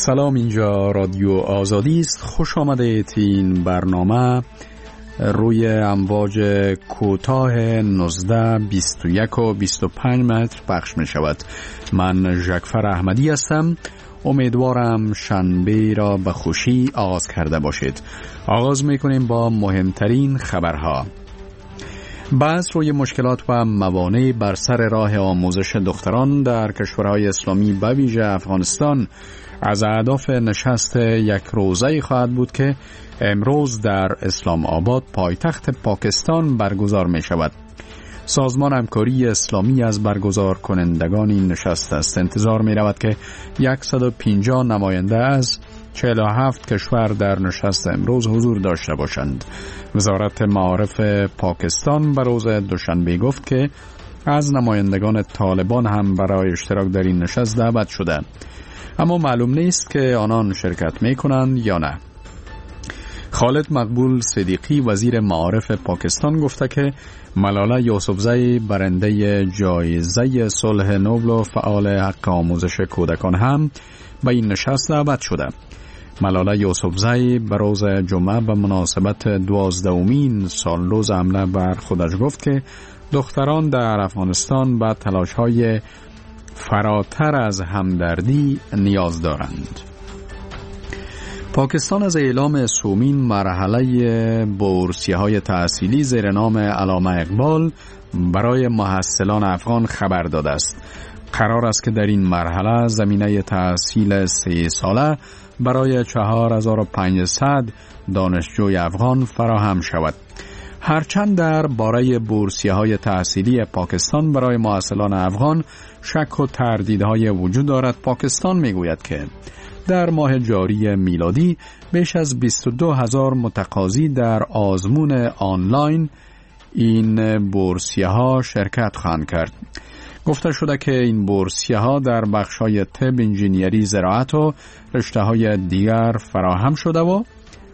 سلام، اینجا رادیو آزادی است. خوش آمدید. این برنامه روی امواج کوتاه 19، 21 و 25 متر پخش می شود. من ژکفر احمدی هستم. امیدوارم شنبه را به خوشی آغاز کرده باشید. آغاز می کنیم با مهمترین خبرها. بحث روی مشکلات و موانع بر سر راه آموزش دختران در کشورهای اسلامی به ویژه افغانستان از اهداف نشست یک روزه خواهد بود که امروز در اسلام آباد پایتخت پاکستان برگزار می شود. سازمان همکاری اسلامی از برگزار کنندگان این نشست است. انتظار می رود که 150 نماینده از 47 کشور در نشست امروز حضور داشته باشند. وزارت معارف پاکستان به روز دوشنبه گفت که از نمایندگان طالبان هم برای اشتراک در این نشست دعوت شده، اما معلوم نیست که آنان شرکت می کنند یا نه. خالد مقبول صدیقی وزیر معارف پاکستان گفته که ملاله یوسفزی برنده جایزه صلح نوبل و فعال حق آموزش کودکان هم به این نشست دعوت شده. ملاله یوسفزی به روز جمعه به مناسبت 12مین سالروز حمله بر خودش گفت که دختران در افغانستان به تلاش‌های فراتر از همدردی نیاز دارند. پاکستان از اعلام سومین مرحله بورسیه‌های تحصیلی زیر نام علامه اقبال برای محصلان افغان خبر داده است. قرار است که در این مرحله زمینه تحصیل 3 ساله برای 4500 دانشجوی افغان فراهم شود. هرچند در باره بورسیه‌های تحصیلی پاکستان برای محصلان افغان شک و تردیدهای وجود دارد، پاکستان میگوید که در ماه جاری میلادی بیش از 22,000 متقاضی در آزمون آنلاین این بورسیه‌ها شرکت خواهند کرد. گفته شده که این بورسیه‌ها در بخش‌های طب، انجینیری، زراعت و رشته‌های دیگر فراهم شده و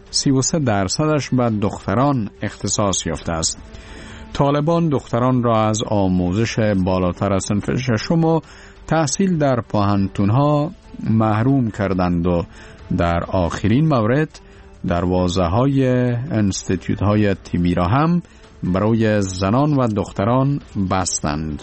33% به دختران اختصاص یافته است. طالبان دختران را از آموزش بالاتر از صنف ششم و تحصیل در پوهنتون‌ها محروم کردند و در آخرین مورد دروازه‌های انستیتوت‌های طبی را هم برای زنان و دختران بستند.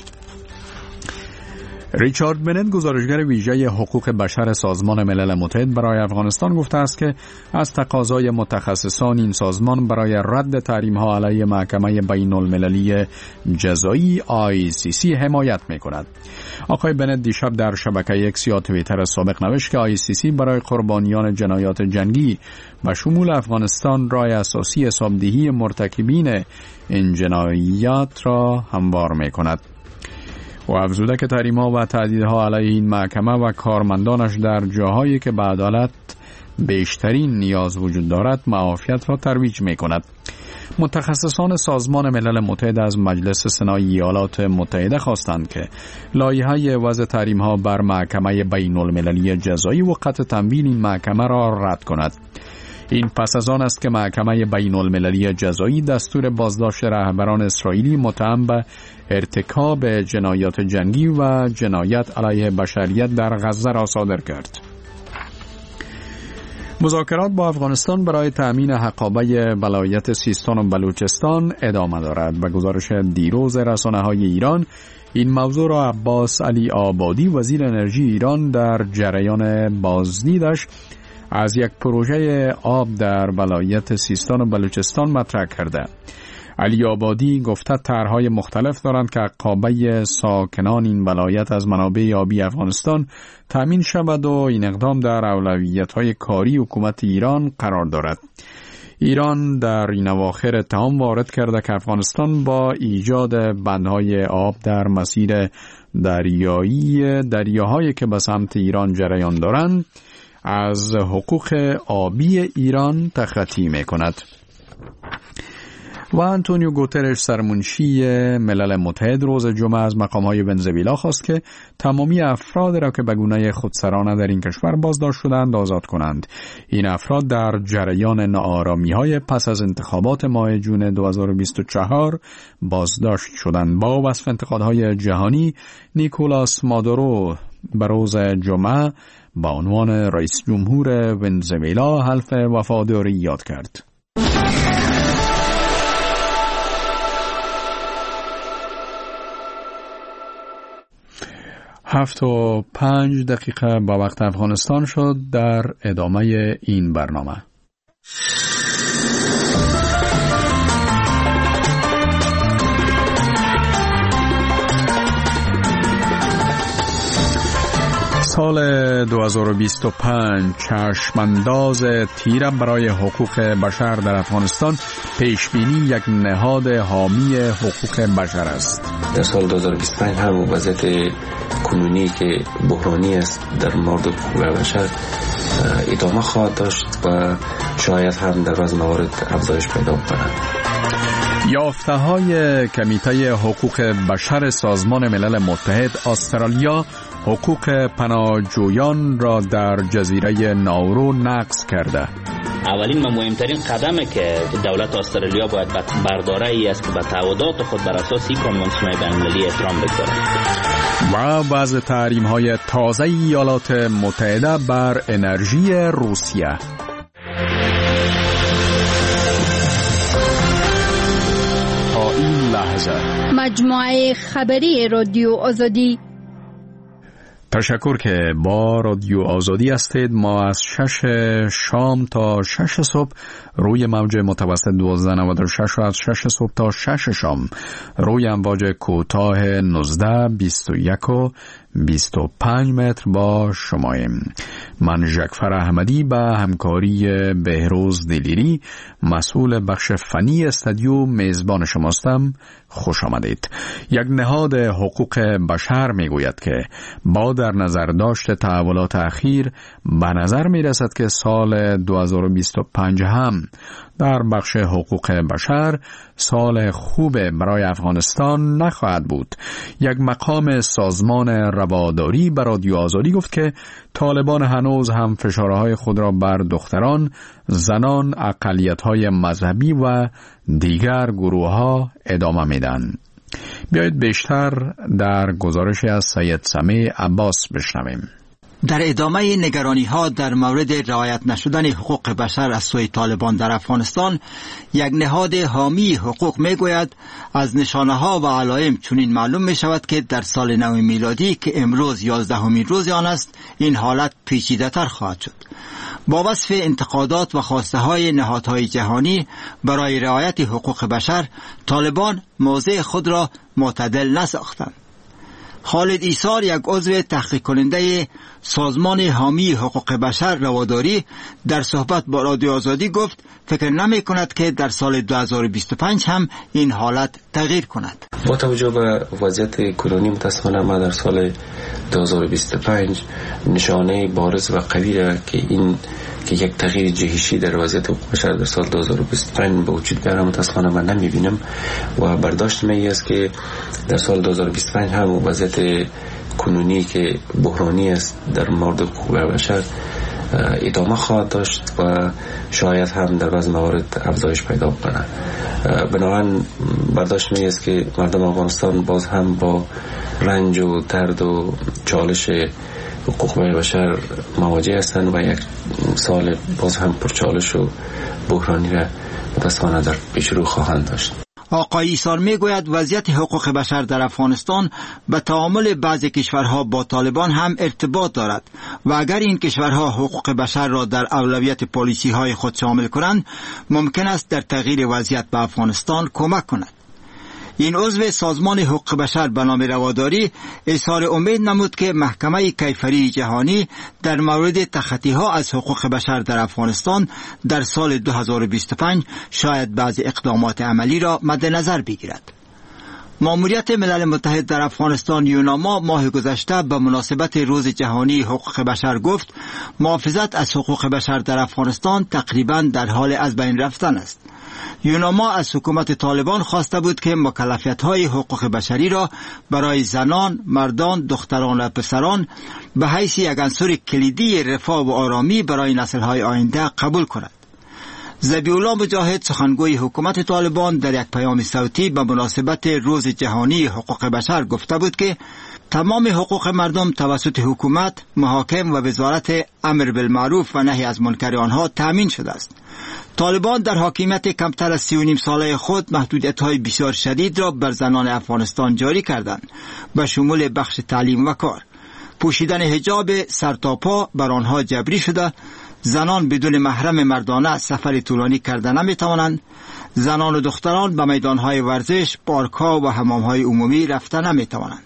ریچارد بنت، گزارشگر ویژه حقوق بشر سازمان ملل متحد برای افغانستان، گفته است که از تقاضای متخصصان این سازمان برای رد تحریم‌ها علیه محکمه بین المللی جزایی ICC حمایت می‌کند. آقای بنت دیشب در شبکه اکس یا توییتر سابق نوشت که ICC برای قربانیان جنایات جنگی به شمول افغانستان راه اساسی حسابدهی مرتکبین این جنایات را هموار می‌کند. و افزوده که تحریم‌ها و تهدیدها علیه این محکمه و کارمندانش در جاهایی که به عدالت بیشترین نیاز وجود دارد معافیت را ترویج می‌کند. متخصصان سازمان ملل متحد از مجلس سنای ایالات متحده خواستند که لایحه وضع تحریم‌ها بر محکمه بین المللی جزایی و قطع تمویل این محکمه را رد کند. این پس از آن است که محکمه بین المللی جزایی دستور بازداشت رهبران اسرائیلی متهم به ارتکاب جنایات جنگی و جنایت علیه بشریت در غزه را صادر کرد. مذاکرات با افغانستان برای تأمین حقابه ولایت سیستان و بلوچستان ادامه دارد. به گزارش دیروز رسانه‌های ایران، این موضوع را عباس علی آبادی، وزیر انرژی ایران، در جریان بازدیدش از یک پروژه آب در ولایت سیستان و بلوچستان مطرح کرده. علی آبادی گفته طرح‌های مختلف دارند که حقابه ساکنان این ولایت از منابع آبی افغانستان تامین شود و این اقدام در اولویت‌های کاری حکومت ایران قرار دارد. ایران در این اواخر اتهام وارد کرده که افغانستان با ایجاد بندهای آب در مسیر دریاهایی که به سمت ایران جریان دارند از حقوق آبی ایران تخطی می‌کند. و آنتونیو گوترش، سرمنشی ملل متحد، روز جمعه از مقام‌های ونزوئلا خواست که تمامی افراد را که به گونه خودسرانه در این کشور بازداشت شدند آزاد کنند. این افراد در جریان ناآرامی‌های پس از انتخابات ماه جون 2024 بازداشت شدند. با وصف انتقادهای جهانی، نیکولاس مادورو، به روز جمعه با عنوان رئیس جمهور ونزوئلا حلف وفاداری یاد کرد. 7:05 با وقت افغانستان شد. در ادامه این برنامه سال 2025 چشمانداز تیره برای حقوق بشر در افغانستان پیشبینی یک نهاد حامی حقوق بشر است. در سال 2025 هم وضعیت کنونی که بحرانی است در مورد حقوق بشر ادامه خواهد داشت و شاید هم در بعض موارد افزایش پیدا کند. یافته‌های کمیته حقوق بشر سازمان ملل متحد استرالیا حقوق پناهجویان را در جزیره ناورو نقض کرده. اولین و مهمترین قدمی که دولت استرالیا باید برداره ای است که به تعهدات خود بر اساس کنوانسیون بین‌المللی احترام بگذارد. و بعض تحریم‌های تازه ایالات متحده بر انرژی روسیه. تا این لحظه مجموعه خبری رادیو آزادی. تشکر که با رادیو آزادی هستید. ما از 6 شام تا 6 صبح روی موج متوسط 1296 و از 6 صبح تا 6 شام روی امواج کوتاه 19 21 و 25 متر با شماییم. من ژکفر احمدی به همکاری بهروز دلیری مسئول بخش فنی استودیو میزبان شماستم. خوش آمدید. یک نهاد حقوق بشر میگوید که با در نظر داشت تحولات اخیر به نظر می رسد که سال 2025 هم در بخش حقوق بشر سال خوب برای افغانستان نخواهد بود. یک مقام سازمان رواداری به رادیو آزادی گفت که طالبان هنوز هم فشارهای خود را بر دختران، زنان، اقلیت‌های مذهبی و دیگر گروه‌ها ادامه میدن. بیایید بیشتر در گزارشی از سید سمیع عباس بشنویم. در ادامه نگرانی‌ها در مورد رعایت نشدن حقوق بشر از سوی طالبان در افغانستان، یک نهاد حامی حقوق میگوید از نشانه‌ها و علائم چنین معلوم می‌شود که در سال نو میلادی که امروز 11مین روز آن است، این حالت پیچیده‌تر خواهد شد. با وصف انتقادات و خواسته‌های نهادهای جهانی برای رعایت حقوق بشر، طالبان موضع خود را معتدل نساختند. خالد ایسار، یک عضو تحقیق کننده سازمان حامی حقوق بشر رواداری، در صحبت با رادیو آزادی گفت فکر نمی کند که در سال 2025 هم این حالت تغییر کند. با توجه به وضعیت کنونی متاسفانه ما در سال 2025 نشانه بارز و قوی که یک تغییر جهشی در وضعیت حقوق بشر در سال 2025 به وجود بیاره متاسفانه من نمیبینم و برداشت می است که در سال 2025 هم وضعیت کنونی که بحرانی است در مورد حقوق بشر ادامه خواهد داشت و شاید هم در بعض موارد افزایش پیدا کنه. بنابراین برداشت می است که مردم افغانستان باز هم با رنج و درد و چالش حقوق بشر مواجه هستند و یک سال باز هم پرچالش و بحرانی را متاسفانه در پیش رو خواهند داشت. آقای ایسار میگوید وضعیت حقوق بشر در افغانستان به تعامل بعضی کشورها با طالبان هم ارتباط دارد و اگر این کشورها حقوق بشر را در اولویت پالیسی های خود شامل کنند، ممکن است در تغییر وضعیت به افغانستان کمک کند. این عضو سازمان حقوق بشر به نام رواداری اظهار امید نمود که محکمه کیفری جهانی در مورد تخطی‌ها از حقوق بشر در افغانستان در سال 2025 شاید بعضی اقدامات عملی را مد نظر بگیرد. مأموریت ملل متحد در افغانستان یوناما ماه گذشته به مناسبت روز جهانی حقوق بشر گفت محافظت از حقوق بشر در افغانستان تقریباً در حال از بین رفتن است. یوناما از حکومت طالبان خواسته بود که مکلفیت‌های حقوق بشری را برای زنان، مردان، دختران و پسران به حیث یک عنصر کلیدی رفاه و آرامی برای نسل‌های آینده قبول کند. ذبیح‌الله مجاهد، سخنگوی حکومت طالبان، در یک پیام صوتی به مناسبت روز جهانی حقوق بشر گفته بود که تمام حقوق مردم توسط حکومت، محاکم و وزارت امر بالمعروف و نهی از منکر آنها تامین شده است. طالبان در حاکمیت کمتر از 3.5 ساله خود محدودیت‌های بسیار شدید را بر زنان افغانستان جاری کردند، به شمول بخش تعلیم و کار. پوشیدن حجاب سرتاپا بر آنها جبری شده، زنان بدون محرم مردانه سفر طولانی کرده نمی‌توانند، زنان و دختران به میدان‌های ورزش، پارک‌ها و حمام‌های عمومی رفته نمی‌توانند.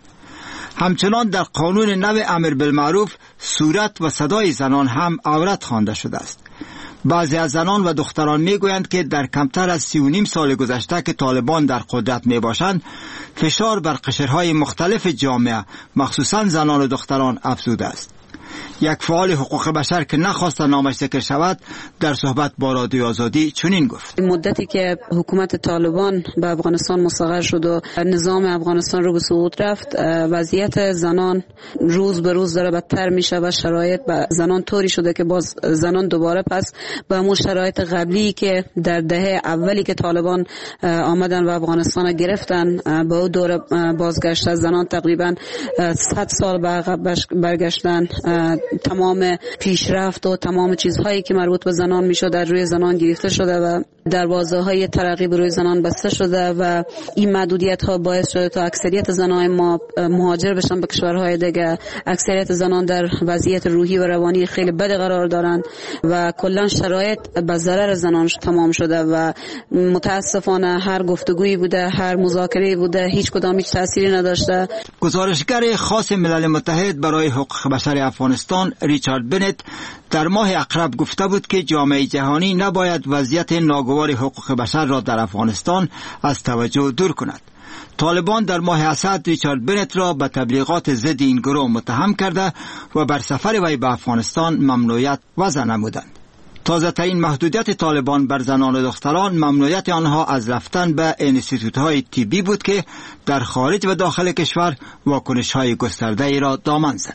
همچنان در قانون نو امر بالمعروف صورت و صدای زنان هم عورت خوانده شده است. بعضی از زنان و دختران میگویند که در کمتر از 3.5 سال گذشته که طالبان در قدرت می باشند، فشار بر قشرهای مختلف جامعه مخصوصا زنان و دختران افزوده است. یک فعال حقوق بشر که نخواست نامش ذکر شود در صحبت با رادیو آزادی چنین گفت: مدتی که حکومت طالبان به افغانستان مستقر شد و نظام افغانستان رو به سقوط رفت، وضعیت زنان روز به روز داره بدتر میشه و شرایط به زنان طوری شده که باز زنان دوباره پس به همون شرایط قبلی که در دهه اولی که طالبان آمدن و افغانستان گرفتن به اون دوره بازگشت. زنان تقریبا 100 سال به عقب برگشتن. تمام پیشرفت و تمام چیزهایی که مربوط به زنان میشد در روی زنان گرفته شده و دروازه‌های ترقی به روی زنان بسته شده و این محدودیت‌ها باعث شده تا اکثریت زنان ما مهاجر بشن به کشورهای دیگه. اکثریت زنان در وضعیت روحی و روانی خیلی بد قرار دارند و کلا شرایط به ضرر زنان تمام شده و متاسفانه هر گفتگویی بوده، هر مذاکره‌ای بوده، هیچ کدام هیچ تأثیری نداشته. گزارشگر خاص ملل متحد برای حقوق بشر افغانستان ریچارد بنت در ماه اقرب گفته بود که جامعه جهانی نباید وضعیت ناگوار حقوق بشر را در افغانستان از توجه دور کند. طالبان در ماه اسد ریچارد بنت را به تبلیغات ضد این گروه متهم کرده و بر سفر وی به افغانستان ممنوعیت وضع نمودند. تازه ترین محدودیت طالبان بر زنان و دختران ممنوعیت آنها از رفتن به انستیتوت‌های طبی بود که در خارج و داخل کشور واکنش‌های گسترده‌ای را دامن زد.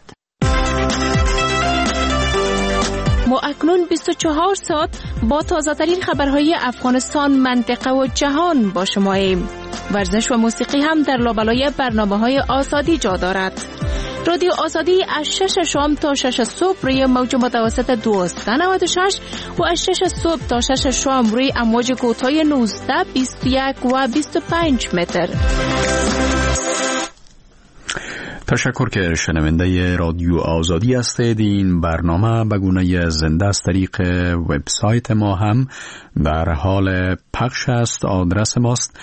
ما اکنون 24 ساعت با تازه‌ترین خبرهای افغانستان، منطقه و جهان با شماییم. ورزش و موسیقی هم در لابلای برنامه‌های آزادی جا دارد. رادیو آزادی از 6 شام تا 6 صبح روی موج متوسط 1296 و از 6 صبح تا 6 شام روی امواج کوتاه 19، 21 و 25 متر. تشکر که شنونده رادیو آزادی هستید. این برنامه به گونه زنده از طریق وبسایت ما هم در حال پخش است. آدرس ماست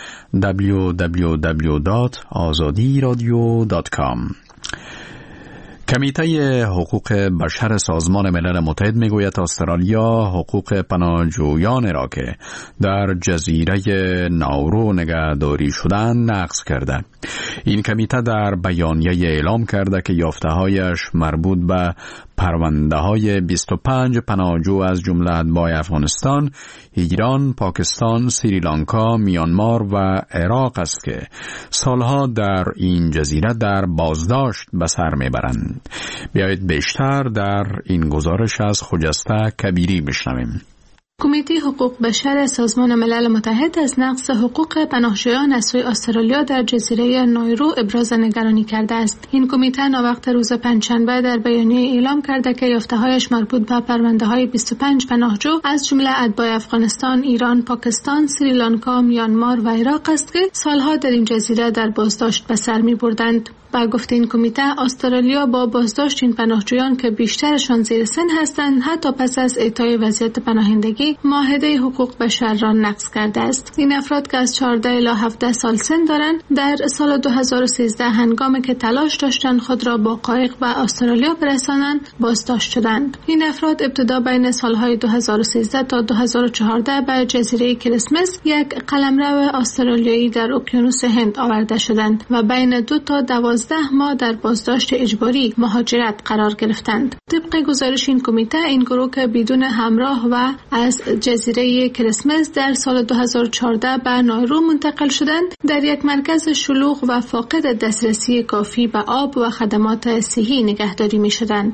www.azadiradio.com. کمیته حقوق بشر سازمان ملل متحد میگوید استرالیا حقوق پناهجویان را که در جزیره ناورو نگهداری شدن نقض کرده. این کمیته در بیانیه اعلام کرده که یافته‌هایش مربوط به پرونده‌های 25 پناهجو از جمله اتباع افغانستان، ایران، پاکستان، سریلانکا، میانمار و عراق است که سالها در این جزیره در بازداشت به سر میبرند. بیایید بیشتر در این گزارش از خجسته کبیری بشنویم. کمیته حقوق بشر سازمان ملل متحد از نقض حقوق پناهجویان از سوی استرالیا در جزیره ناورو ابراز نگرانی کرده است. این کمیته ناوقت روز پنجشنبه در بیانیه اعلام کرده که یافته‌هایش مربوط به پرونده‌های 25 پناهجو از جمله اتباع افغانستان، ایران، پاکستان، سریلانکا، میانمار و عراق است که سالها در این جزیره در بازداشت به سر می‌بردند. با گفته این کمیته، استرالیا با بازداشت این پناهجویان که بیشترشان زیر سن هستند حتی پس از اعطای وضعیت پناهندگی معاهده حقوق بشر را نقض کرده است. این افراد که از 14 الی 17 سال سن دارند در سال 2013 هنگامی که تلاش داشتند خود را با قایق به استرالیا برسانند بازداشت شدند. این افراد ابتدا بین سالهای 2013 تا 2014 به جزیره کریسمس یک قلمرو استرالیایی در اقیانوس هند آورده شدند و بین 2 تا 12 ماه در بازداشت اجباری مهاجرت قرار گرفتند. طبق گزارش این کمیته، این گروه که بدون همراه و از جزیره کریسمس در سال 2014 به ناورو منتقل شدند، در یک مرکز شلوغ و فاقد دسترسی کافی به آب و خدمات صحی نگهداری می شدند.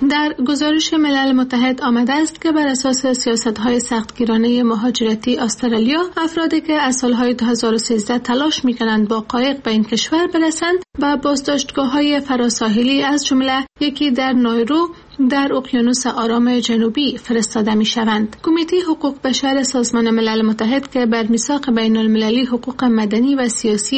در گزارش ملل متحد آمده است که بر اساس سیاست‌های سختگیرانه مهاجرتی استرالیا، افرادی که از سالهای 2013 تلاش می‌کنند با قایق به این کشور برسند و بازداشتگاه‌های فراساحلی از جمله یکی در نایرو در اقیانوس آرام جنوبی فرستاده می‌شوند. کمیته حقوق بشر سازمان ملل متحد که بر میثاق بین‌المللی حقوق مدنی و سیاسی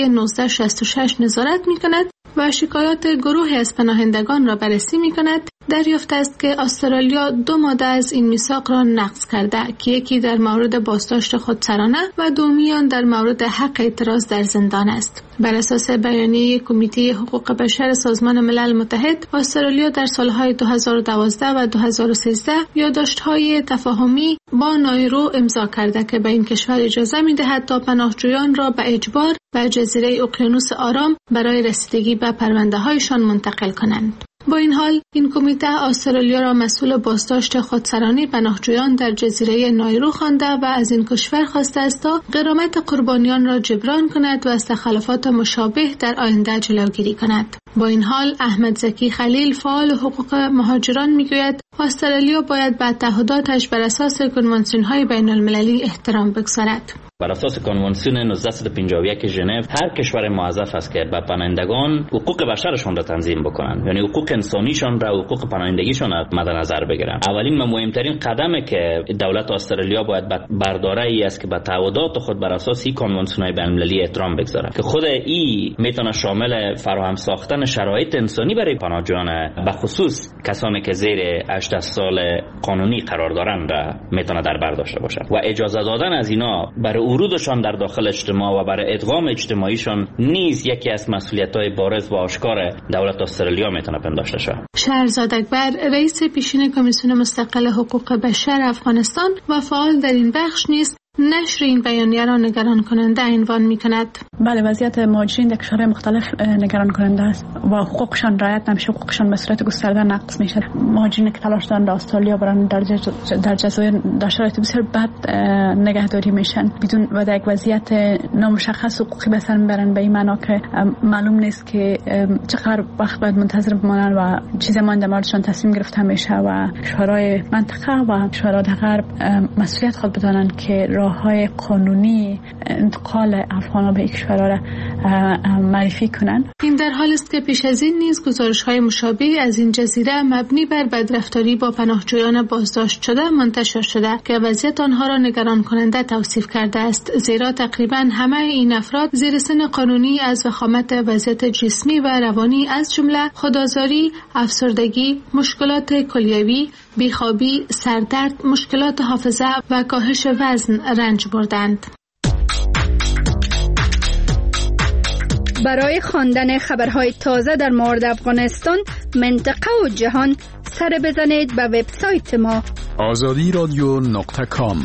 1966 نظارت می‌کند و شکایات گروهی از پناهندگان را بررسی می‌کند، دریافت است که استرالیا 2 ماده از این میثاق را نقض کرده که یکی در مورد بازداشت خودسرانه و دومی آن در مورد حق اعتراض در زندان است. بر اساس بیانیه کمیته حقوق بشر سازمان ملل متحد، استرالیا در سالهای 2012 و 2013 یادداشت‌های تفاهمی با نایرو امضا کرده که به این کشور اجازه می‌دهد تا پناهجویان را به اجبار به جزیره اقیانوس آرام برای رسیدگی به پرونده‌هایشان منتقل کنند. با این حال، این کمیته استرالیا را مسئول بازداشت خودسرانه پناهجویان در جزیره نایرو خوانده و از این کشور خواسته است تا غرامت قربانیان را جبران کند و از تخلفات مشابه در آینده جلوگیری کند. با این حال، احمد زکی خلیل، فعال حقوق مهاجران، میگوید استرالیا باید به تعهداتش بر اساس کنوانسیون‌های بین‌المللی احترام بگذارد. بر اساس کنوانسیون 1951 ژنو، هر کشور موظف است که به پناهندگان حقوق بشرشان را تنظیم بکنند، یعنی حقوق انسانیشان را، حقوق پناهندگیشان را مد نظر بگیرند. اولین و مهمترین قدمی که دولت استرالیا باید برداره ای است که به تعهدات خود بر اساس این کنوانسیون‌های بین‌المللی احترام بگذارد که خود این میتونه شامل فراهم ساختن شرایط انسانی برای پناهجویان، به خصوص کسانی که زیر 18 سال قانونی قرار دارند، میتونه در بر داشته باشد و اجازه دادن از اینا برای ورودشان در داخل اجتماع و برای ادغام اجتماعیشان نیز یکی از مسئولیت‌های بارز و آشکار دولت استرالیا میتونه پنداشته شود. شهرزاد اکبر، رئیس پیشین کمیسیون مستقل حقوق بشر افغانستان و فعال در این بخش نیز نشر این بیانیه را نگران کننده عنوان می‌کند. بله، وضعیت مهاجرین در کشورهای مختلف نگران کننده است و حقوقشان رعایت نمیشه، حقوقشان به صورت گسترده نقض میشه. مهاجرین که تلاش دارند استرالیا برن در جزایر در شرایط بسیار بد نگهداری میشن بدون و در یک وضعیت نامشخص حقوقی به سر میبرن، به این معنا که معلوم نیست که چقدر وقت باید منتظر بمانن و چه زمان در موردشان تصمیم گرفته میشه و کشورهای منطقه و کشورهای غرب مسئولیت خود بدانند که راه‌های قانونی انتقال افغان‌ها به کشورها را معرفی کنند. این در حال است که پیش از این نیز گزارش‌های مشابه از این جزیره مبنی بر بدرفتاری با پناهجویان بازداشت شده منتشر شده که وضعیت آنها را نگران کننده توصیف کرده است، زیرا تقریباً همه این افراد زیر سن قانونی از وخامت وضعیت جسمی و روانی از جمله خودآزاری، افسردگی، مشکلات کلیوی، بیخوابی، سردرد، مشکلات حافظه و کاهش وزن رنج بردند. برای خواندن خبرهای تازه در مورد افغانستان، منطقه و جهان، سر بزنید به وبسایت ما azadiradio.com.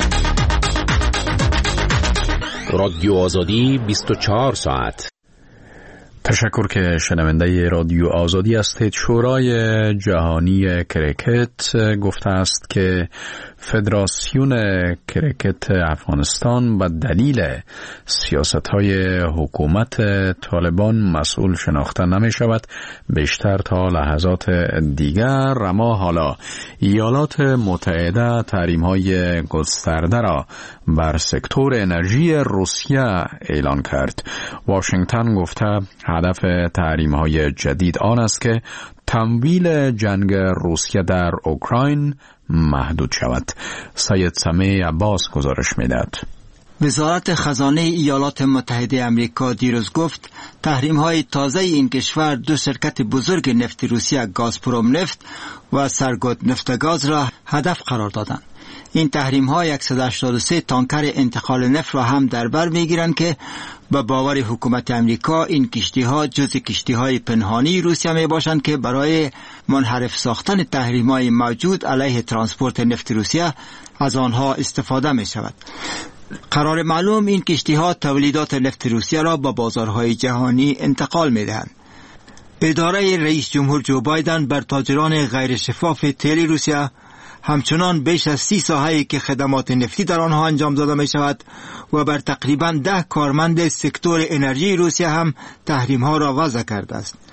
رادیو آزادی 24 ساعت. تشکر که شنونده رادیو آزادی هستید. شورای جهانی کریکت گفته است که فدراسیون کریکت افغانستان به دلیل سیاست‌های حکومت طالبان مسئول شناخته نمی شود بیشتر تا لحظات دیگر. اما حالا ایالات متحده تحریم‌های گسترده را بر سکتور انرژی روسیه اعلان کرد. واشنگتن گفته هدف تحریم‌های جدید آن است که تمویل جنگ روسیه در اوکراین محدود شود. سید سمیع عباس گزارش می‌دهد. وزارت خزانه ایالات متحده آمریکا دیروز گفت تحریم‌های تازه این کشور دو شرکت بزرگ نفت روسیه، گازپروم نفت و سرگوت نفتگاز را هدف قرار دادند. این تحریم‌ها 183 تانکر انتقال نفت را هم در بر می‌گیرند که به باور حکومت امریکا این کشتی‌ها جزو کشتی‌های پنهانی روسیه می‌باشند که برای منحرف ساختن تحریم‌های موجود علیه ترانسپورت نفت روسیه از آنها استفاده می‌شود. قرار معلوم این کشتی‌ها تولیدات نفت روسیه را به بازارهای جهانی انتقال می‌دهند. اداره رئیس جمهور جو بایدن بر تاجران غیر شفاف تیل روسیه همچنان بیش از 30 ساحه‌ای که خدمات نفتی در آنها انجام داده می شود و بر تقریباً 10 کارمند سکتور انرژی روسیه هم تحریم‌ها را وضع کرده است.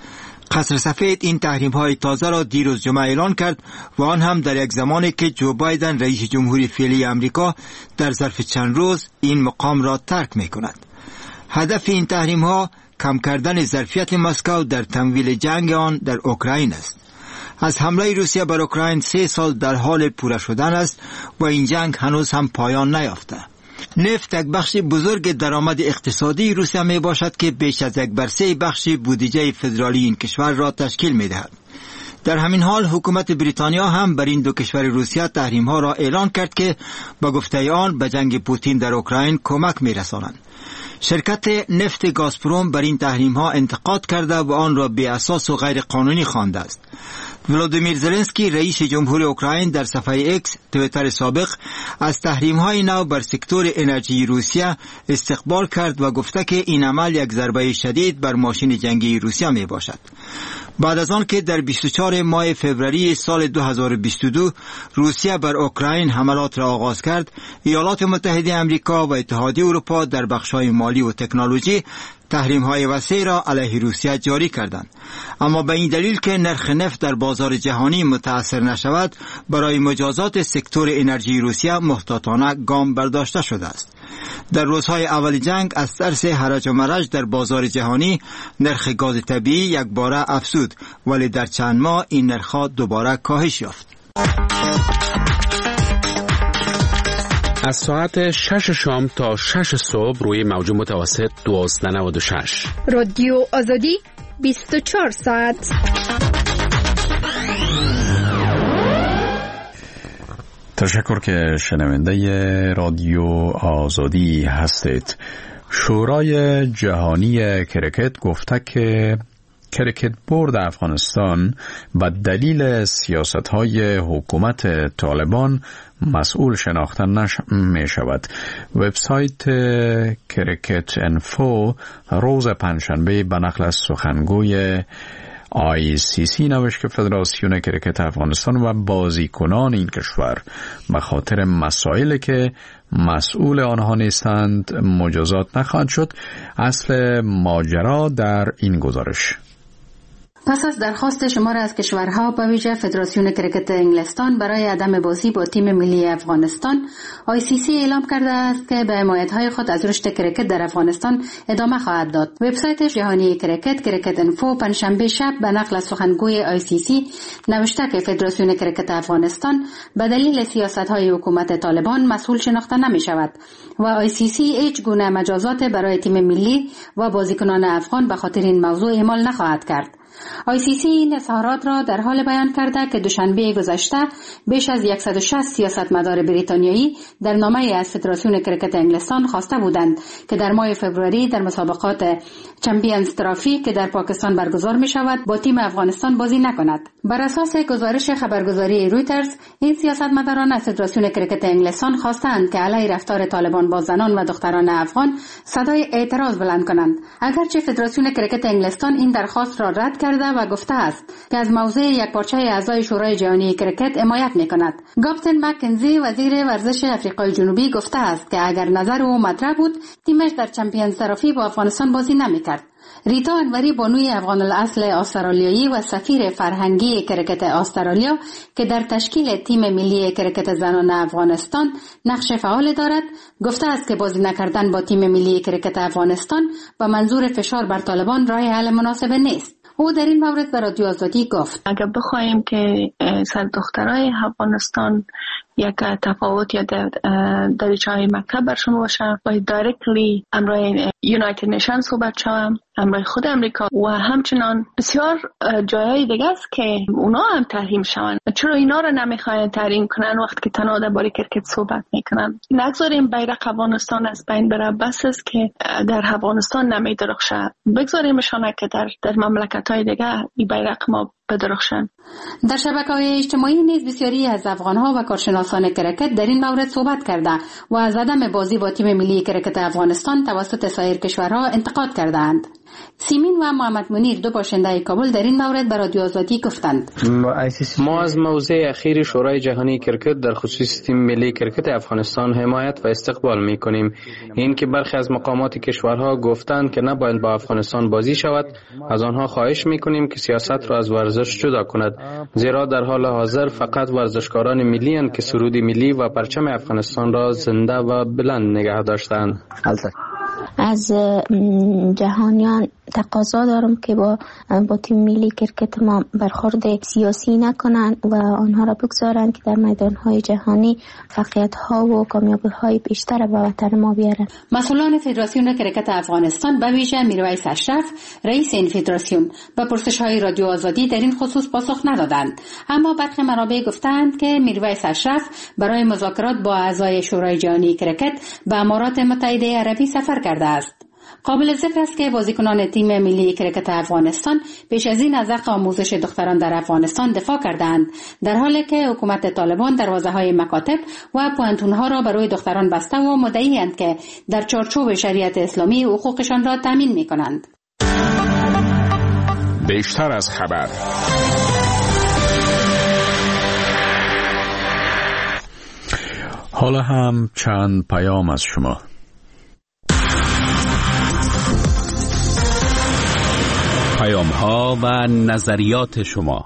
قصر سفید این تحریم های تازه را دیروز جمعه اعلان کرد و آن هم در یک زمانی که جو بایدن رئیس جمهوری فعلی امریکا در ظرف چند روز این مقام را ترک می کند. هدف این تحریم ها کم کردن ظرفیت مسکو در تمویل جنگ آن در اوکراین است. از حمله روسیه بر اوکراین 3 سال در حال پوره شدن است و این جنگ هنوز هم پایان نیافته. نفت یک بخش بزرگ درآمد اقتصادی روسیه می باشد که بیش از 1/3 بخش بودجه فدرالی این کشور را تشکیل می دهد. در همین حال حکومت بریتانیا هم بر این دو کشور روسیه تحریم ها را اعلان کرد که با گفته آن به جنگ پوتین در اوکراین کمک می رسانند. شرکت نفت گازپروم بر این تحریم ها انتقاد کرده و آن را بی اساس و غیر قانونی خوانده است. ولادیمیر زلنسکی رئیس جمهور اوکراین در صفحه ایکس توییتر سابق از تحریم های نو بر سکتور انرژی روسیه استقبال کرد و گفته که این عمل یک ضربه شدید بر ماشین جنگی روسیه می باشد. بعد از آن که در 24 ماه فوریه سال 2022 روسیه بر اوکراین حملات را آغاز کرد، ایالات متحده آمریکا و اتحادیه اروپا در بخش‌های مالی و تکنولوژی تحریم‌های وسیع را علیه روسیه جاری کردند. اما به این دلیل که نرخ نفت در بازار جهانی متأثر نشود، برای مجازات سکتور انرژی روسیه محتاطانه گام برداشته شده است. در روزهای اول جنگ از ترس هرج و مرج در بازار جهانی نرخ گاز طبیعی یک باره افزود، ولی در چند ماه این نرخ‌ها دوباره کاهش یافت. از ساعت 6 شام تا 6 صبح روی موج متوسط 1296 رادیو آزادی 24 ساعت. تشکر که شنونده رادیو آزادی هستید. شورای جهانی کرکت گفته که کرکت بورد افغانستان به دلیل سیاست‌های حکومت طالبان مسئول شناخته می شود. وبسایت کرکت انفو روز پنجشنبه به نقل از سخنگوی ICC نوشت که فدراسیون کرکت افغانستان و بازیکنان این کشور به خاطر مسائلی که مسئول آنها نیستند مجازات نخواهد شد. اصل ماجرا در این گزارش. پس از درخواست شمار از کشورها به ویژه فدراسیون کرکت انگلستان برای عدم بازی با تیم ملی افغانستان، ICC اعلام کرده است که به حمایت‌های خود از رشد کرکت در افغانستان ادامه خواهد داد. وبسایت جهانی کرکت انفو پنجشنبه شب به نقل از سخنگوی ICC نوشته که فدراسیون کرکت افغانستان به دلیل سیاست‌های حکومت طالبان مسئول شناخته نمی‌شود و ICC هیچ گونه مجازات برای تیم ملی و بازیکنان افغان به خاطر این موضوع اعمال نخواهد کرد. ICC این اظهارات را در حال بیان کرده که دوشنبه گذشته بیش از 160 سیاستمدار بریتانیایی در نامه از فدراسیون کرکت انگلستان خواسته بودند که در ماه فوریه در مسابقات چمپیونز ترافی که در پاکستان برگزار می شود با تیم افغانستان بازی نکند. بر اساس گزارش خبرگزاری رویترز، این سیاستمداران از فدراسیون کرکت انگلستان خواستند که علیه رفتار طالبان با زنان و دختران افغان صدای اعتراض بلند کنند. اگرچه فدراسیون کرکت انگلستان این درخواست را رد کرده و گفته است که از موضع یک پارچه اعضای شورای جهانی کرکت حمایت می‌کند. گابتن مکنزی وزیر ورزش آفریقای جنوبی گفته است که اگر نظر او مطرح بود، تیمش در چمپیونز ترافی با افغانستان بازی نمی‌کرد. ریتا انوری بانوی افغان الاصل استرالیایی و سفیر فرهنگی کرکت استرالیا که در تشکیل تیم ملی کرکت زنان افغانستان نقش فعال دارد، گفته است که بازی نکردن با تیم ملی کرکت افغانستان به منظور فشار بر طالبان راه حل مناسب نیست. او در این مورد به رادیو آزادی گفت: اگر بخوایم که سر دخترای افغانستان یک تفاوت یا دریچه‌های مکتب برشون باشه، باید دایرکتلی امروی یونایتد نیشن صحبت شوم، امروی خود امریکا و همچنان بسیار جایهای دیگه است که اونا هم تحریم شون. چرا اینا رو نمیخواین تحریم کنن وقتی که تنها درباره کرکت صحبت میکنن؟ نگذاریم بیرق افغانستان از بین بره، بس است که در افغانستان نمیدرخشه، بگذاریمشان که در مملکت‌های دیگه این بیرق ما بدرخشن. در شبکه‌های اجتماعی نیز بسیاری از افغان‌ها و کارشناسان کرکت در این مورد صحبت کرده و از عدم بازی با تیم ملی کرکت افغانستان توسط سایر کشورها انتقاد کردند. سیمین و محمد منیر دو باشنده کابل در این مورد به رادیو آزادی گفتند ما از موضع اخیر شورای جهانی کرکت در خصوص تیم ملی کرکت افغانستان حمایت و استقبال می‌کنیم. این که برخی از مقامات کشورها گفتند که نباید با افغانستان بازی شود، از آنها خواهش می‌کنیم که سیاست را از ورزش جدا کند، زیرا در حال حاضر فقط ورزشکاران ملی اند که سرود ملی و پرچم افغانستان را زنده و بلند نگه داشتند. از جهانیان تقاضا دارم که با تیم ملی کرکت ما برخورد سیاسی نکنند و آنها را بگذارند که در میدان‌های جهانی فعالیت‌ها و کامیابی‌های بیشتر به وطن ما بیارند. مسئولان فدراسیون کرکت افغانستان به ویژه میرویس اشرف رئیس این فدراسیون به پرسش‌های رادیو آزادی در این خصوص پاسخ ندادند، اما برخی منابع گفتند که میرویس اشرف برای مذاکرات با اعضای شورای جهانی کرکت به امارات متحده عربی سفر کرده است. قابل ذکر است که بازیکنان تیم ملی کرکت افغانستان پیش از این از حق آموزش دختران در افغانستان دفاع کردند، در حالی که حکومت طالبان دروازه‌های مکاتب و پوهنتون‌ها را برای دختران بسته و مدعی‌اند که در چارچوب شریعت اسلامی حقوقشان را تامین می‌کنند. بیشتر از خبر. حالا هم چند پیام از شما. پیام ها و نظریات شما.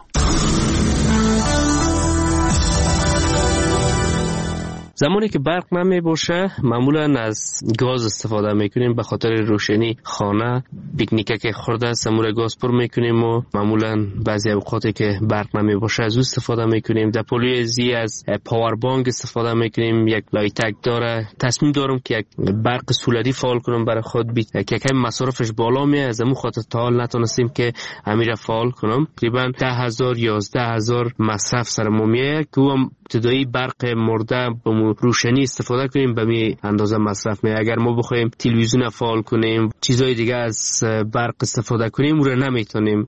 زمانی که برق نمی باشه معمولا از گاز استفاده میکنیم به خاطر روشنی خانه، پیکنیکه که خورده سمور گاز پر میکنیم و معمولا بعضی اوقاتی که برق نمی باشه از او استفاده میکنیم. در پولیزی از پاور بانک استفاده میکنیم، یک لایتک داره. تصمیم دارم که یک برق سولری فعال کنم برای خود که کم مصرفش بالا میاد، از همون خاطر تا حال نتونستیم که امیر فعال کنم. تقریبا 10,000 11,000 مصرف سرمون میاد که هم ابتدایی برق مرده به روشنی استفاده کنیم به می اندازه مصرف میاد. اگر ما بخوایم تلویزیون فعال کنیم، چیزای دیگه از برق استفاده کنیم، اون رو نمیتونیم.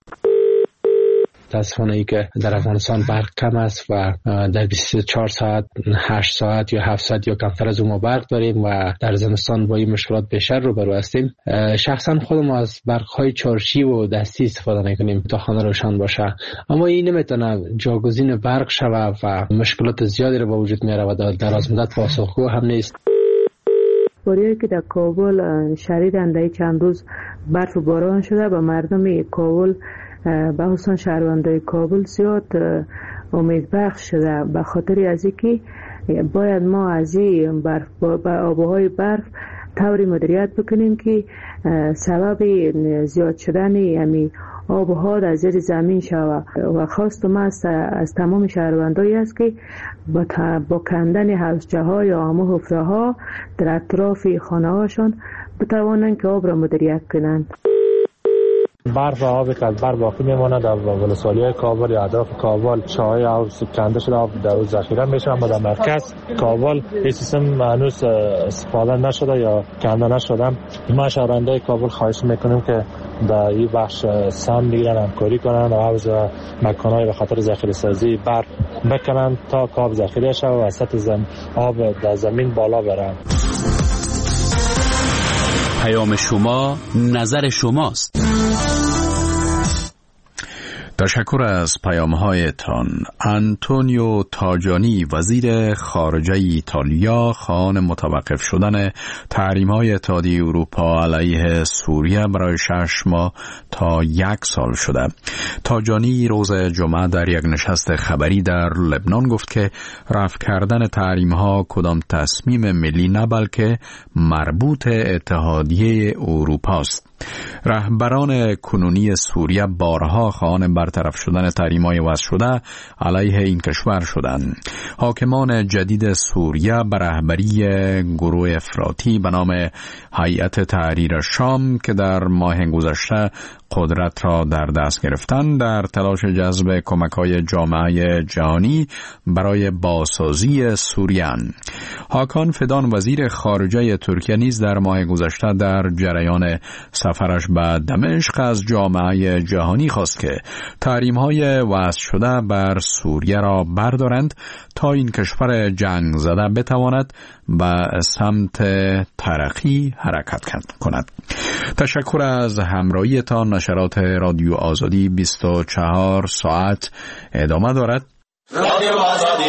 متاسفانه ای که در افغانستان برق کم است و در 24 ساعت 8 ساعت یا 7 ساعت یا کمتر از اون ما برق داریم و در زمستان با این مشکلات بیشتر روبرو هستیم. شخصا خودم از برق‌های چارچی و دستی استفاده می‌کنیم تا خانه روشن باشه، اما این نمیتونه جاگزین برق شوه و مشکلات زیادی رو به وجود میاره و در از مدت پاسخگو هم نیست. باریایی که در کابل شدیداً در چند روز برف و باران شده و مردم کابل به خصوص شهروندان کابل زیاد امید بخش شده، به خاطر از اینکه باید ما از این برف با آبهای برف طوری مدیریت بکنیم که سبب زیاد شدن همین آبها در زیر زمین شود و خواستم از تمام شهروندایی است که با کندن حوضچه ها یا همه حفره ها در اطراف خانه هاشون بتوانند که آب را مدیریت کنند. برف و آبی که از بر باقی میماند در ولسوالی‌های کابل یا اطراف کابل چاهای آب کنده شده، آب در ذخیره میشه، اما در مرکز کابل این سیستم هنوز استفاده نشده یا کنده نشده. ما شهروندان کابل خواهش میکنیم که در این بخش سهم بگیرن، همکاری کنن و حوض مکان‌های به خاطر ذخیره سازی برف بکنن تا آب ذخیره شود و سطح آب در زمین بالا بره. پیام شما نظر شماست. تشکر از پیام‌هایتان. آنتونیو تاجانی وزیر خارجه ایتالیا خواهان متوقف شدن تحریم‌های اتحادیه اروپا علیه سوریه برای 6 ماه تا 1 سال شده. تاجانی روز جمعه در یک نشست خبری در لبنان گفت که رفع کردن تحریم‌ها کدام تصمیم ملی نه بلکه مربوط اتحادیه اروپا است. رهبران کنونی سوریه بارها خواهان برطرف شدن تحریم‌های وضع شده علیه این کشور شدند. حاکمان جدید سوریه به رهبری گروه افراطی به نام هیئت تحریر شام که در ماه گذشته قدرت را در دست گرفتند در تلاش جذب کمک‌های جامعه جهانی برای بازسازی سوریه. هاکان فدان وزیر خارجه ترکیه نیز در ماه گذشته در جریان سفرش به دمشق از جامعه جهانی خواست که تحریم‌های وضع شده بر سوریه را بردارند تا این کشور جنگ زده بتواند به سمت ترقی حرکت کند. تشکر از همراهیتان. نشرات رادیو آزادی 24 ساعت ادامه دارد. رادیو آزادی.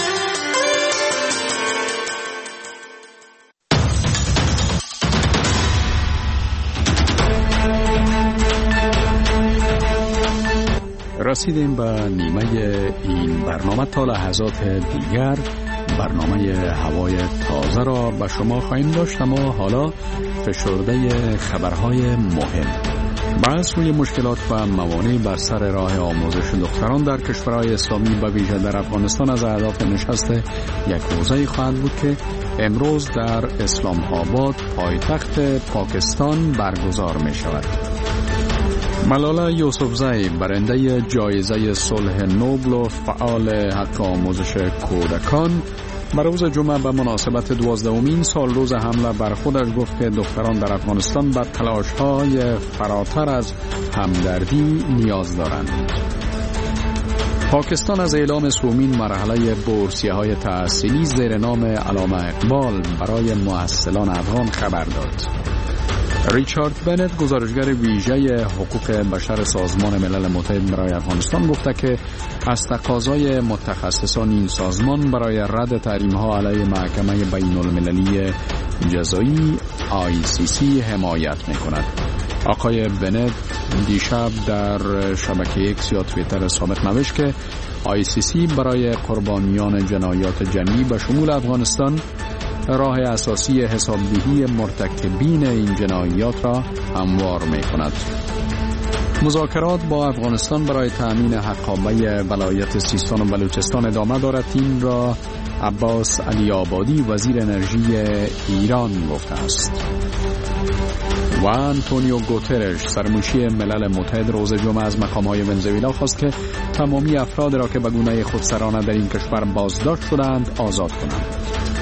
رسیدیم به نیمه این برنامه. تا لحظات دیگر برنامه هوای تازه را به شما خواهیم داشت، اما حالا فشرده خبرهای مهم. بحث روی مشکلات و موانع بر سر راه آموزش دختران در کشورهای اسلامی به ویژه در افغانستان از اهداف نشست یک روزه خواهد بود که امروز در اسلام آباد پایتخت پاکستان برگزار می شود. ملاله یوسفزی برنده جایزه صلح نوبل و فعال حق آموزش کودکان بر روز جمعه به مناسبت 12مین سال روز حمله بر خودش گفت که دختران در افغانستان به تلاش‌های فراتر از همدردی نیاز دارند. پاکستان از اعلام سومین مرحله بورسیه‌های تحصیلی زیر نام علامه اقبال برای محصلان افغان خبر داد. ریچارد بنت گزارشگر ویژه حقوق بشر سازمان ملل متحد برای افغانستان گفته که از تقاضای متخصصان این سازمان برای رد تحریم‌ها علیه محکمه بین‌المللی جزایی ICC حمایت می‌کند. آقای بنت دیشب در شبکه ایکس یا توییتر سابق نوشت که ICC برای قربانیان جنایات جنگی به شمول افغانستان راه اساسی حسابدهی مرتکبین این جنایات را هموار می کند. مذاکرات با افغانستان برای تأمین حقابه ولایت سیستان و بلوچستان ادامه دارد. این را عباس علی آبادی وزیر انرژی ایران گفته است. و آنتونیو گوترش سرمنشی ملل متحد روز جمعه از مقام‌های ونزوئلا خواست که تمامی افراد را که به گونه خودسرانه در این کشور بازداشت شدند آزاد کنند.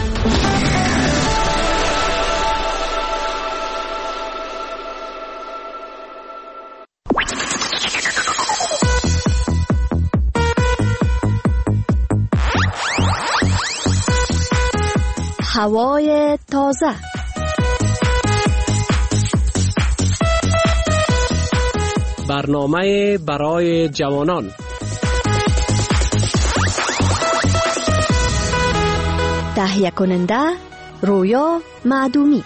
هوای تازه. برنامه برای جوانان. تهیه کننده رویا معدومی.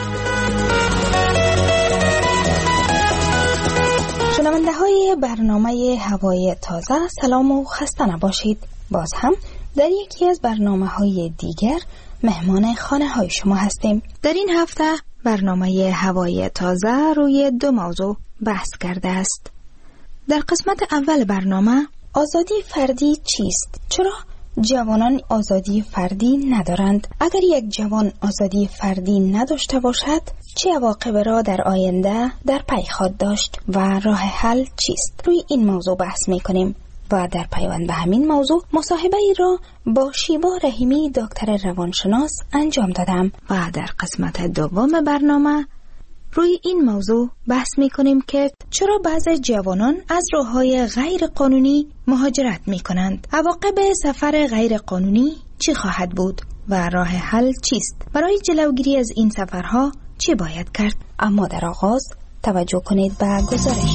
شنونده های برنامه هوای تازه، سلام و خسته نباشید. باز هم در یکی از برنامه های دیگر مهمان خانه های شما هستیم. در این هفته برنامه هوای تازه روی دو موضوع بحث کرده است. در قسمت اول برنامه آزادی فردی چیست؟ چرا جوانان آزادی فردی ندارند؟ اگر یک جوان آزادی فردی نداشته باشد چه عواقب را در آینده در پی خواهد داشت و راه حل چیست؟ روی این موضوع بحث می‌کنیم و در پیوند به همین موضوع مصاحبه ای را با شیوا رحیمی دکتر روانشناس انجام دادم و در قسمت دوم برنامه روی این موضوع بحث می‌کنیم که چرا بعضی جوانان از راه‌های غیر قانونی مهاجرت می‌کنند؟ عواقب سفر غیر قانونی چی خواهد بود و راه حل چیست؟ برای جلوگیری از این سفرها چی باید کرد؟ اما در آغاز توجه کنید به گزارش.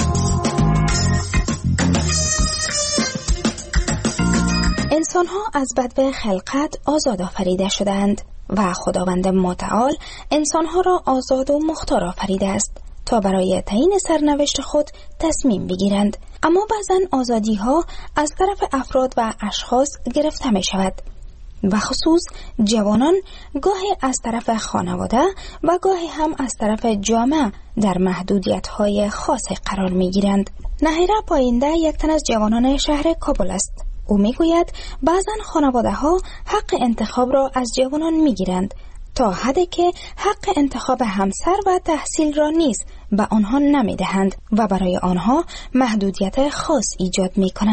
انسان‌ها از بدو خلقت آزاد آفریده شدند و خداوند متعال انسان‌ها را آزاد و مختار آفریده است تا برای تعیین سرنوشت خود تصمیم بگیرند. اما بعضن آزادی‌ها از طرف افراد و اشخاص گرفته می شود و خصوص جوانان گاهی از طرف خانواده و گاهی هم از طرف جامعه در محدودیت‌های خاصی قرار می‌گیرند. نهیره پاینده یک تن از جوانان شهر کابل است. او میگوید بعضن خانواده ها حق انتخاب را از جوانان میگیرند تا حدی که حق انتخاب همسر و تحصیل را نیز به آنها نمیدهند و برای آنها محدودیت خاص ایجاد میکنند.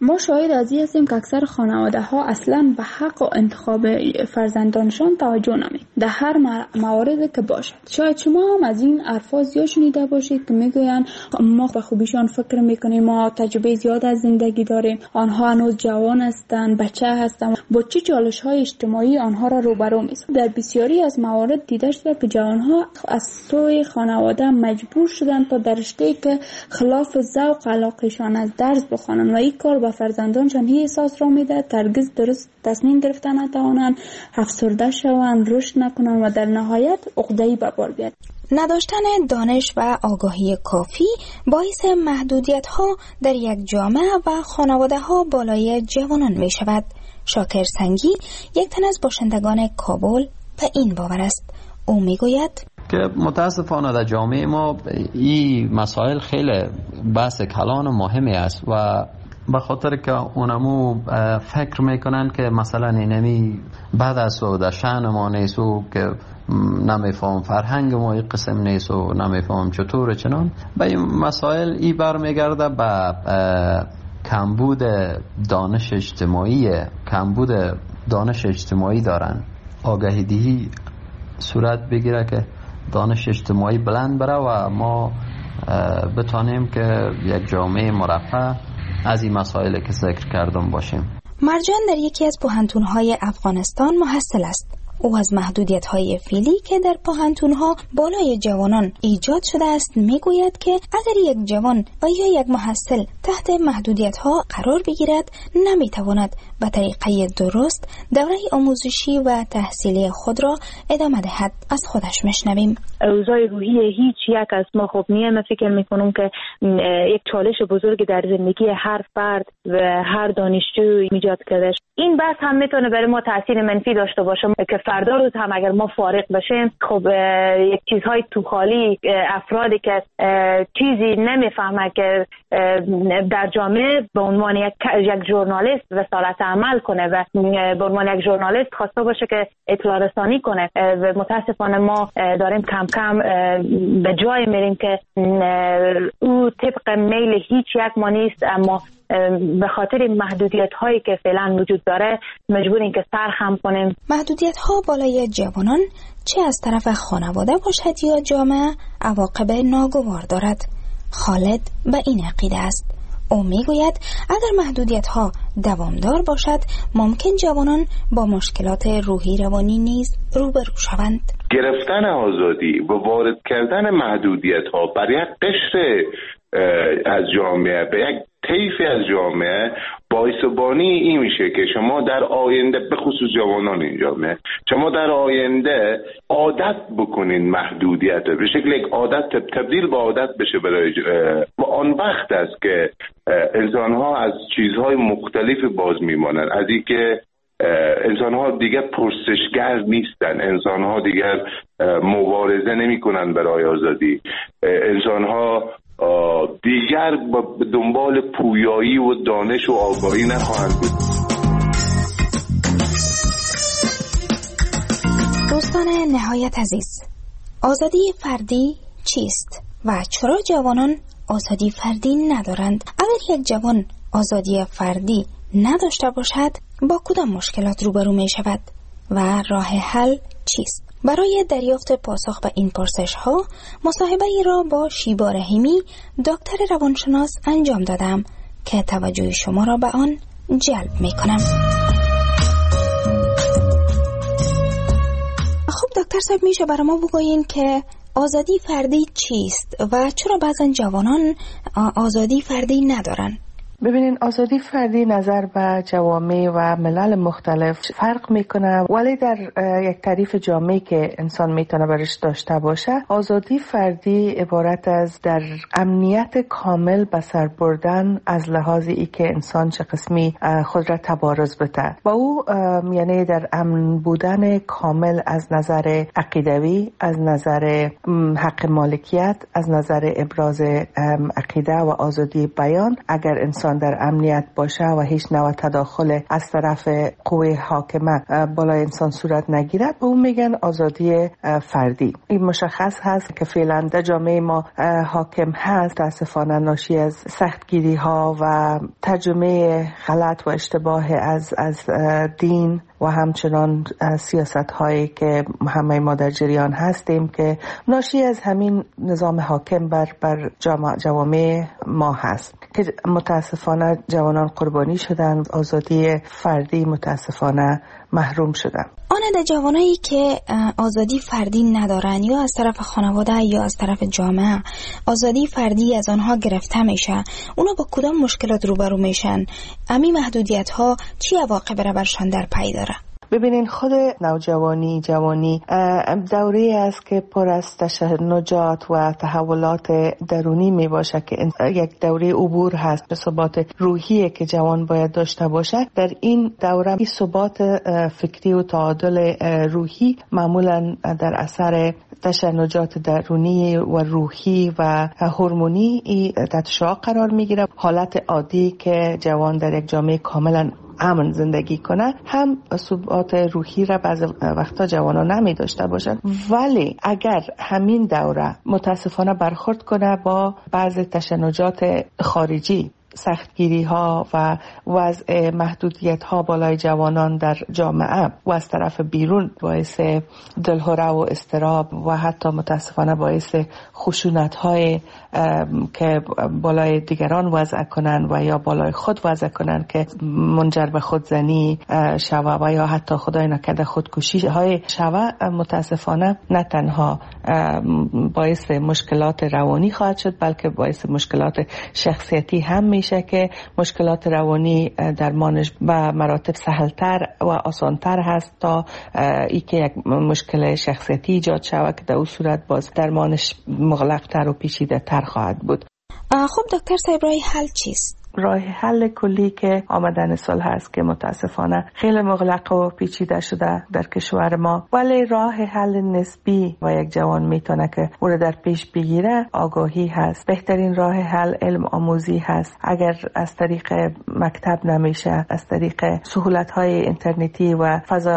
ما شاهد از این هستیم که اکثر خانواده ها اصلا به حق و انتخاب فرزندانشان توجه نمی‌کنند در هر مواردی که باشد. شاید شما هم از این الفاظ زیاد شنیده باشید که میگویند ما به خوبیشان فکر میکنیم، ما تجربه زیاد از زندگی داریم، آنها هنوز جوان هستند، بچه هستند. با چه چالش‌های اجتماعی آنها را روبرو می‌سازد. در بسیاری از موارد دیده شده که جوانها از سوی خانواده مجبور شدند تا در رشته‌ای که خلاف ذوق علاقه‌شان از درس بخوانند و این کار به فرزندانشان این احساس را میده هرگز درست تصمیم گرفتن نتوانند، افسرده شوند، رشد نکنند و در نهایت عقده‌ای به بار بیاد. نداشتن دانش و آگاهی کافی باعث محدودیت‌ها در یک جامعه و خانواده‌ها بالای جوانان می‌شود. شاکر سنگی یک تن از باشندگان کابل به این باور است. او میگوید که متاسفانه در جامعه ما این مسائل خیلی بحث کلان و مهمی است و به خاطر که اونمو فکر میکنن که مثلا اینمی بعد از و در شأن ما نیست و که نمیفهم فرهنگ ما این قسم نیست و نمیفهم چطور چنان به این مسائل ای برمیگرده به کمبود دانش اجتماعی دارن. آگاهی دهی صورت بگیره که دانش اجتماعی بلند بره و ما بتانیم که یک جامعه مرفه از این مسائلی که ذکر کردم باشیم. مرجان در یکی از پوهنتون‌های افغانستان محصل است. او از محدودیت‌های فعلی که در پوهنتون‌ها بالای جوانان ایجاد شده است میگوید که اگر یک جوان و یا یک محصل تحت محدودیت‌ها قرار بگیرد نمیتواند به طریقه درست دوره آموزشی و تحصیلی خود را ادامه دهد. از خودش میشنویم. اوضاع روحی هیچ یک از ما خوب نیست. من فکر میکنم که یک چالش بزرگ در زندگی هر فرد و هر دانشجو ایجاد کرده. این بحث هم میتونه برای ما تاثیر منفی داشته باشه که فردا روز هم اگر ما فارغ بشیم خب یک چیزهای تو خالی، افرادی که چیزی نمیفهمه که در جامعه به عنوان یک ژورنالیست رسالت عمل کنه و به عنوان یک ژورنالیست خواسته باشه که اطلاع رسانی کنه و متاسفانه ما داریم کم کم به جای میریم که او طبق میل هیچ یک ما نیست، اما به خاطر محدودیت هایی که فعلا وجود داره مجبوریم که سرخم کنیم. محدودیت ها بالای جوانان چه از طرف خانواده باشد یا جامعه عواقب ناگوار دارد. خالد به این عقیده است. او میگوید اگر محدودیت ها دوامدار باشد ممکن جوانان با مشکلات روحی روانی نیز روبرو شوند. گرفتن آزادی و وارد کردن محدودیت ها بر یک قشر از جامعه به یک طیفی از جامعه باعث بانی این میشه که شما در آینده به خصوص جوانان این جامعه شما در آینده عادت بکنین محدودیت به شکل یک عادت تبدیل به عادت بشه برای و آن وقت است که انسان ها از چیزهای مختلف باز میمانند. از این که انسان ها دیگر پرسشگر نیستن، انسان ها دیگر مبارزه نمی کنن برای آزادی، انسان ها دیگر به دنبال پویایی و دانش و آگاهی نخواهند بود. دوستان نهایت عزیز، آزادی فردی چیست و چرا جوانان آزادی فردی ندارند؟ اگر یک جوان آزادی فردی نداشته باشد با کدام مشکلات روبرو می شود و راه حل چیست؟ برای دریافت پاسخ به این پرسش ها مصاحبه ای را با شیبا رحیمی دکتر روانشناس انجام دادم که توجه شما را به آن جلب می کنم. خب دکتر صاحب، میشه برای ما بگویین که آزادی فردی چیست و چرا بعضن جوانان آزادی فردی ندارن؟ ببینین، آزادی فردی نظر به جوامع و ملل مختلف فرق میکنه، ولی در یک تعریف جامعی که انسان میتونه برش داشته باشه، آزادی فردی عبارت از در امنیت کامل به سر بردن از لحاظ ای که انسان چه قسمی خود را تبارز بده و او یعنی در امن بودن کامل از نظر عقیدوی، از نظر حق مالکیت، از نظر ابراز عقیده و آزادی بیان. اگر انسان انسان در امنیت باشه و هیچ نوع تداخل از طرف قوه حاکمه بالای انسان صورت نگیرد، به اون میگن آزادی فردی. این مشخص هست که فعلا در جامعه ما حاکم هست، متاسفانه ناشی از سختگیری ها و ترجمه غلط و اشتباه از دین و همچنان سیاست هایی که همه ما در جریان هستیم که ناشی از همین نظام حاکم بر جوامع ما هست که متاسفانه جوانان قربانی شدن، آزادی فردی متاسفانه محروم شدن. آن جوانایی که آزادی فردی ندارن یا از طرف خانواده یا از طرف جامعه آزادی فردی از آنها گرفته میشه، اونا با کدام مشکلات روبرو میشن؟ امی محدودیت ها چی عواقب را برشان در پی داره؟ ببینین خود نوجوانی جوانی دوره است که پر از تشنجات و تحولات درونی می باشه که یک دوره عبور هست به ثبات روحی که جوان باید داشته باشه. در این دوره این ثبات فکری و تعادل روحی معمولا در اثر تشنجات درونی و روحی و هورمونی تحت شعاع قرار میگیره. حالت عادی که جوان در یک جامعه کاملا امن زندگی کنه هم ثبات روحی را بعض وقتا جوانا نمی داشته باشن، ولی اگر همین دوره متاسفانه برخورد کنه با بعض تشنجات خارجی، سختگیری ها و وضع محدودیت ها بالای جوانان در جامعه و از طرف بیرون باعث دلهره و اضطراب و حتی متاسفانه باعث خشونت های که بالای دیگران وضع کنن و یا بالای خود وضع کنن که منجر به خودزنی شوه و یا حتی خدای نکرده خودکشی های شوه، متاسفانه نه تنها باعث مشکلات روانی خواهد شد بلکه باعث مشکلات شخصیتی هم میشه که مشکلات روانی درمانش به مراتب سهلتر و آسانتر هست تا ای که یک مشکل شخصیتی ایجاد شود که در اون صورت باز درمانش مغلق‌تر و پیچیده‌تر خواهد بود. خب دکتر صاحب، راه حل چیست؟ راه حل کلی که آمدن سال هست که متاسفانه خیلی مغلق و پیچیده شده در کشور ما، ولی راه حل نسبی و یک جوان میتونه که او را در پیش بگیره آگاهی هست. بهترین راه حل علم آموزی هست. اگر از طریق مکتب نمیشه، از طریق سهولت‌های اینترنتی و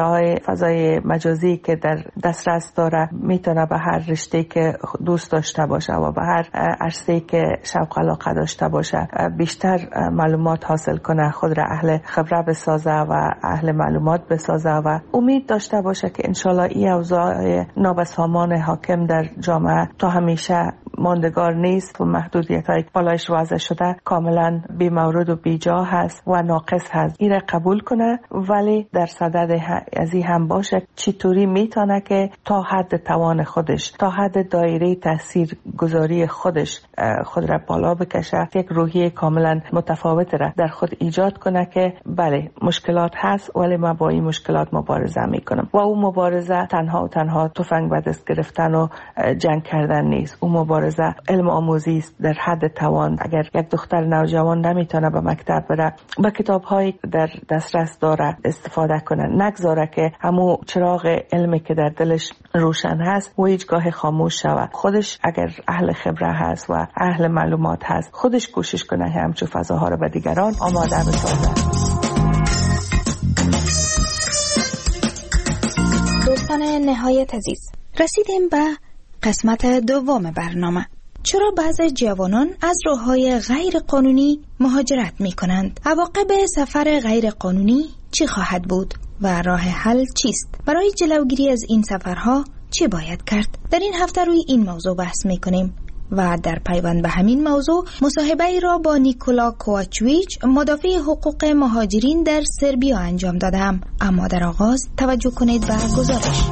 فضای مجازی که در دسترس داره میتونه به هر رشته که دوست داشته باشه و به هر عرصه‌ای که شوق علاقه داشته باشه بیشتر معلومات حاصل کنه، خود را اهل خبره بسازه و اهل معلومات بسازه و امید داشته باشه که انشالله این اوضاع نابسامان حاکم در جامعه تا همیشه ماندگار نیست و محدودیت های بالایش وضع شده کاملا بی مورد و بی جا هست و ناقص هست. این را قبول کنه، ولی در صدد ازی هم باشه چطوری میتونه که تا حد توان خودش، تا حد دایره تاثیر گذاری خودش خود را بالا بکشه، یک روحیه کاملا متفاوت را در خود ایجاد کنه که بله مشکلات هست ولی من با این مشکلات مبارزه میکنم. و اون مبارزه تنها تفنگ به دست گرفتن و جنگ کردن نیست. اون مبارزه علم آموزی است در حد توان. اگر یک دختر نوجوان نمیتونه به مکتب بره، با کتاب‌هایی در دسترس داره استفاده کنه، نگذاره که همون چراغ علمی که در دلش روشن هست و هیچگاه خاموش شود. خودش اگر اهل خبره هست و اهل معلومات هست، خودش کوشش کنه همچون فضاها رو به دیگران آماده بسازه. دوستان نهایت عزیز، رسیدیم به قسمت دوم برنامه. چرا بعضی جوانان از راه‌های غیر قانونی مهاجرت می کنند؟ عواقب سفر غیر قانونی چی خواهد بود و راه حل چیست؟ برای جلوگیری از این سفرها چی باید کرد؟ در این هفته روی این موضوع بحث می کنیم و در پیوند به همین موضوع مصاحبه ای را با نیکولا کوواچویچ، مدافع حقوق مهاجرین در سربیا انجام دادم. اما در آغاز توجه کنید به گزارش.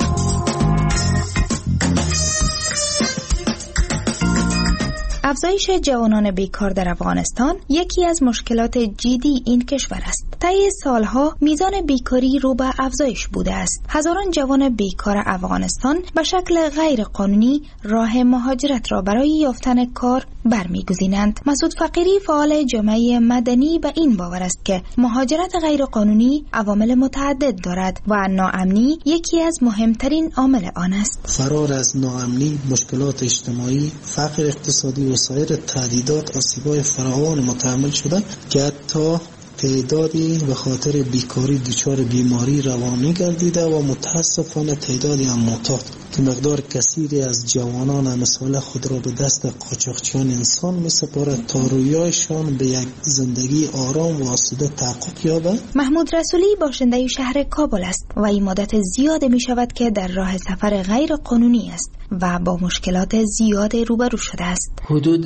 افزایش جوانان بیکار در افغانستان یکی از مشکلات جدی این کشور است. طی سالها میزان بیکاری رو به افزایش بوده است. هزاران جوان بیکار افغانستان به شکل غیر قانونی راه مهاجرت را برای یافتن کار برمیگزینند. مسعود فقیری، فعال جامعه مدنی، به این باور است که مهاجرت غیر قانونی عوامل متعدد دارد و ناامنی یکی از مهمترین عامل آن است. فرار از ناامنی، مشکلات اجتماعی، فقر اقتصادی و و سایر تهدیدات آسیب‌های فراوان متحمل شده که حتی تعدادی به خاطر بیکاری دچار بیماری روانی گردیده و متاسفانه تعدادی هم معتاد که مقدار کثیری از جوانان مسئله خود را به دست قاچاقچیان انسان می‌سپارد تا رویایشان به یک زندگی آرام و آسوده تحقق یابد. محمود رسولی باشنده شهر کابل است و این مدت زیاد می شود که در راه سفر غیر قانونی است و با مشکلات زیاد روبرو شده است. حدود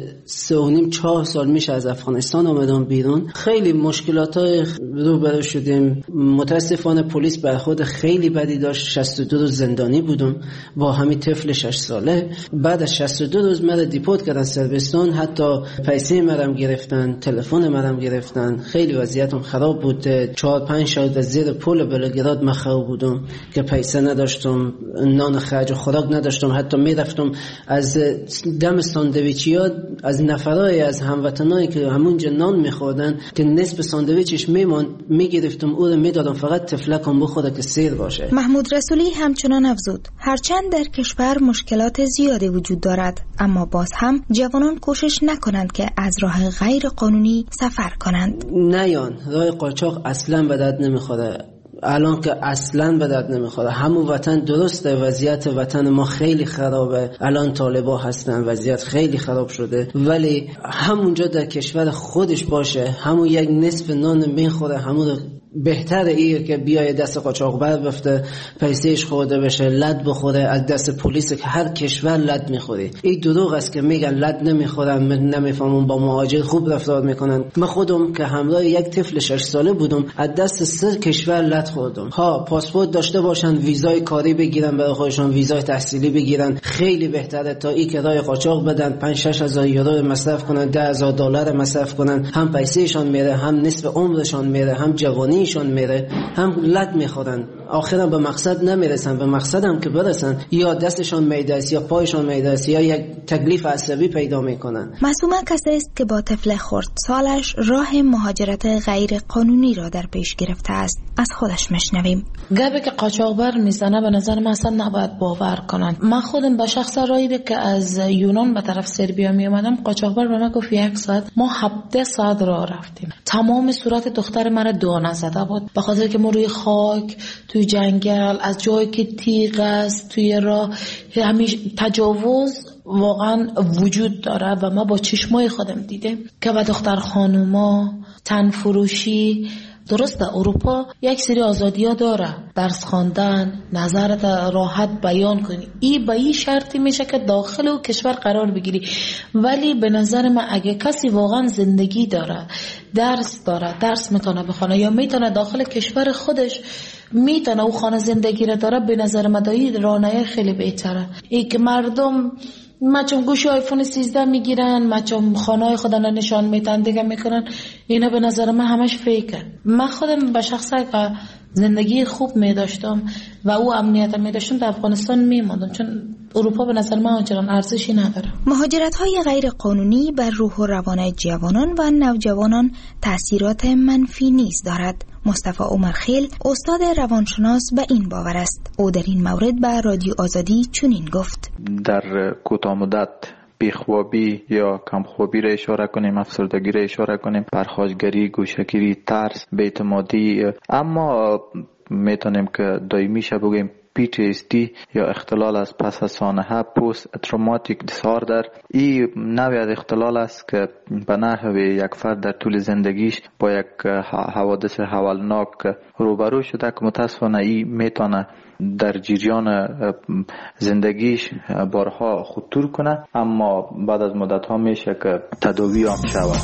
3.5-4 سال میشه از افغانستان آمدم بیرون. خیلی مشکلات روبرو شدیم. متاسفانه پلیس برخورد خیلی بدی داشت. 62 روز زندانی بودم با همین طفل 6 ساله. بعد از 62 روز مرا دیپورت کردن سربستان، حتی پیسه مرا گرفتن، تلفن مرا گرفتن. خیلی وضعیتم خراب بود. 4-5 شب زیر پل بلگراد مخاو بودم که پیسه نداشتم، نان خرج و خوراک نداشتم. حتی میرفتم از دم ساندویچیا از نفرای از هموطنایی که همونجا نان میخوردن که نصف ساندویچش میگرفتم او رو میدادم فقط تفلکم بخوره که سیر باشه. محمود رسولی همچنان افزود هرچند در کشور مشکلات زیادی وجود دارد اما باز هم جوانان کوشش نکنند که از راه غیر قانونی سفر کنند. نیان راه قاچاق اصلا به درد نمیخوره. الان که اصلا به درد نمیخوره. همون وطن درسته، وضعیت وطن ما خیلی خرابه، الان طالبا هستن، وضعیت خیلی خراب شده، ولی همونجا در کشور خودش باشه همون یک نصف نان میخوره، همون بهتره ایه که بیای دست قاچاقبر بفته، پیسهش خورده بشه، لد بخوره از دست پلیس که هر کشور لد میخوری. این دروغ است که میگن لد نمیخورن، نمیفهمون با مهاجر خوب رفتار میکنن. من خودم که همراه یک طفل 6 ساله بودم از دست 3 کشور لد خوردم. پاسپورت داشته باشن، ویزای کاری بگیرن برای خودشون، ویزای تحصیلی بگیرن، خیلی بهتره تا این که راه قاچاق بدن 5-6 هزار یورو مصرف کنن، 10,000 دلار مصرف کنن، هم پیسهشون میره، هم نصف عمرشون میره، هم جوانی شون میره، هم لد میخورن، آخرا به مقصد نمیرسن. به مقصدم که برسن یا دستشون میده است یا پایشون میده است یا یک تکلیف عصبی پیدا میکنن. معصومه کسی است که با طفل خردسالش راه مهاجرت غیر قانونی را در پیش گرفته است. از خودش میشنویم. گپی که قاچاقبر میزنه به نظر من اصلا نباید باور کنن. من خودم به شخص رایی که از یونان به طرف سربیا می اومدم، قاچاقبر به من گفت 1 ساعت، ما 17 ساعت راه رفتیم. تمام صورت دختر مرا دانه زده بود به خاطر که ما روی خاک، توی جنگل، از جایی که تیغ است توی راه، همیشه تجاوز واقعا وجود داره و ما با چشمای خودم دیدم که به دختر خانوما تن فروشی. درسته اروپا یک سری آزادی‌ها داره، درس خواندن، نظرت راحت بیان کنی، این به این شرطی میشه که داخل و کشور قرار بگیری. ولی به نظر من اگه کسی واقعا زندگی داره، درس میتونه بخونه یا میتونه داخل کشور خودش میتونه او خانه زندگی رو داره، به نظر من دایی رانه خیلی بهتره. این که مردم مچم گوشی آیفون 13 میگیرن، مچم خانه خودن نشان میدن دیگه میکنن، اینا به نظر من همش فیکه. من خودم به شخصه که زندگی خوب میداشتم و او امنیت میداشتم در افغانستان میماندم، چون اروپا به نظر من آنچنان ارزشی نداره. مهاجرت‌های غیر قانونی بر روح و روان جوانان و نوجوانان تأثیرات منفی نیز دارد. مصطفی عمرخیل استاد روانشناس به این باور است. او در این مورد به رادیو آزادی چنین گفت: در کوتاه مدت بیخوابی یا کمخوابی را اشاره کنیم، افسردگی را اشاره کنیم، پرخاشگری، گوشه‌گیری، ترس، بی‌اعتمادی، اما میتونیم که دائمی شه بگیم PTSD یا اختلال از پس از سانحه، پست تروماتیک دیساردر. این نوعی از اختلال است که به نحو یک فرد در طول زندگیش با یک حوادث هولناک روبرو شده که متاسفانه این میتونه در جریان زندگیش بارها خطور کنه، اما بعد از مدت ها میشه که تداوی هم شود.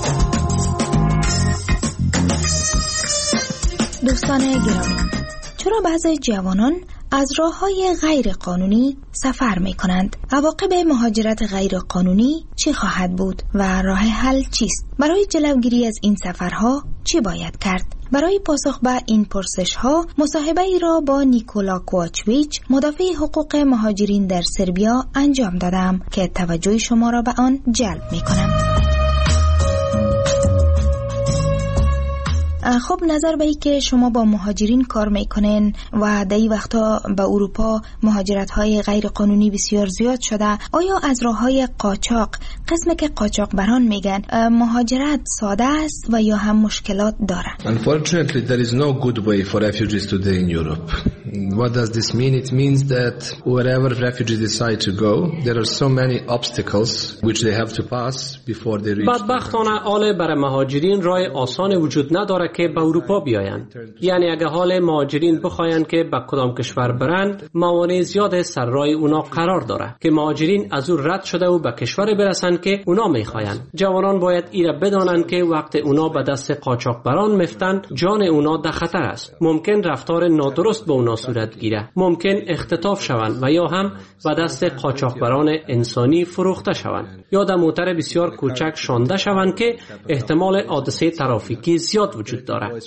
دوستان گرامی، چرا بعضی جوانان از راه‌های غیر قانونی سفر می‌کنند؟ عواقب مهاجرت غیر قانونی چی خواهد بود و راه حل چیست؟ برای جلوگیری از این سفرها چی باید کرد؟ برای پاسخ به این پرسش‌ها مصاحبه‌ای را با نیکولا کوواچویچ، مدافع حقوق مهاجرین در سربیا انجام دادم که توجه شما را به آن جلب می‌کنم. خب نظر به ای که شما با مهاجرین کار میکنین و در این وقتا به اروپا مهاجرت های غیر قانونی بسیار زیاد شده، آیا از راه های قاچاق، قسمی که قاچاق بران میگن، مهاجرت ساده است و یا هم مشکلات داره؟ Unfortunately, there is no good way for refugees today in Europe. What does this mean? It means that wherever refugees decide to go, there are so many obstacles which they have to pass before they reach. بدبختانه حال برای مهاجرین راه آسان وجود نداره که به اروپا بیایند. یعنی اگه حال مهاجرین بخواین که به کدام کشور برند، موانع زیاد سر راه اونا قرار داره که مهاجرین از اون رد شده و به کشور برسن که اونا میخواین. جوانان باید ایره بدانند که وقت اونا به دست قاچاقبران میفتن، جان اونا در خطر است. ممکن رفتار نادرست به اونا صورت گیره، ممکن اختطاف شوند و یا هم به دست قاچاقبران انسانی فروخته شوند یا در موتر بسیار کوچک شانده شوند که احتمال حادثه ترافیکی زیاد وجود دارد.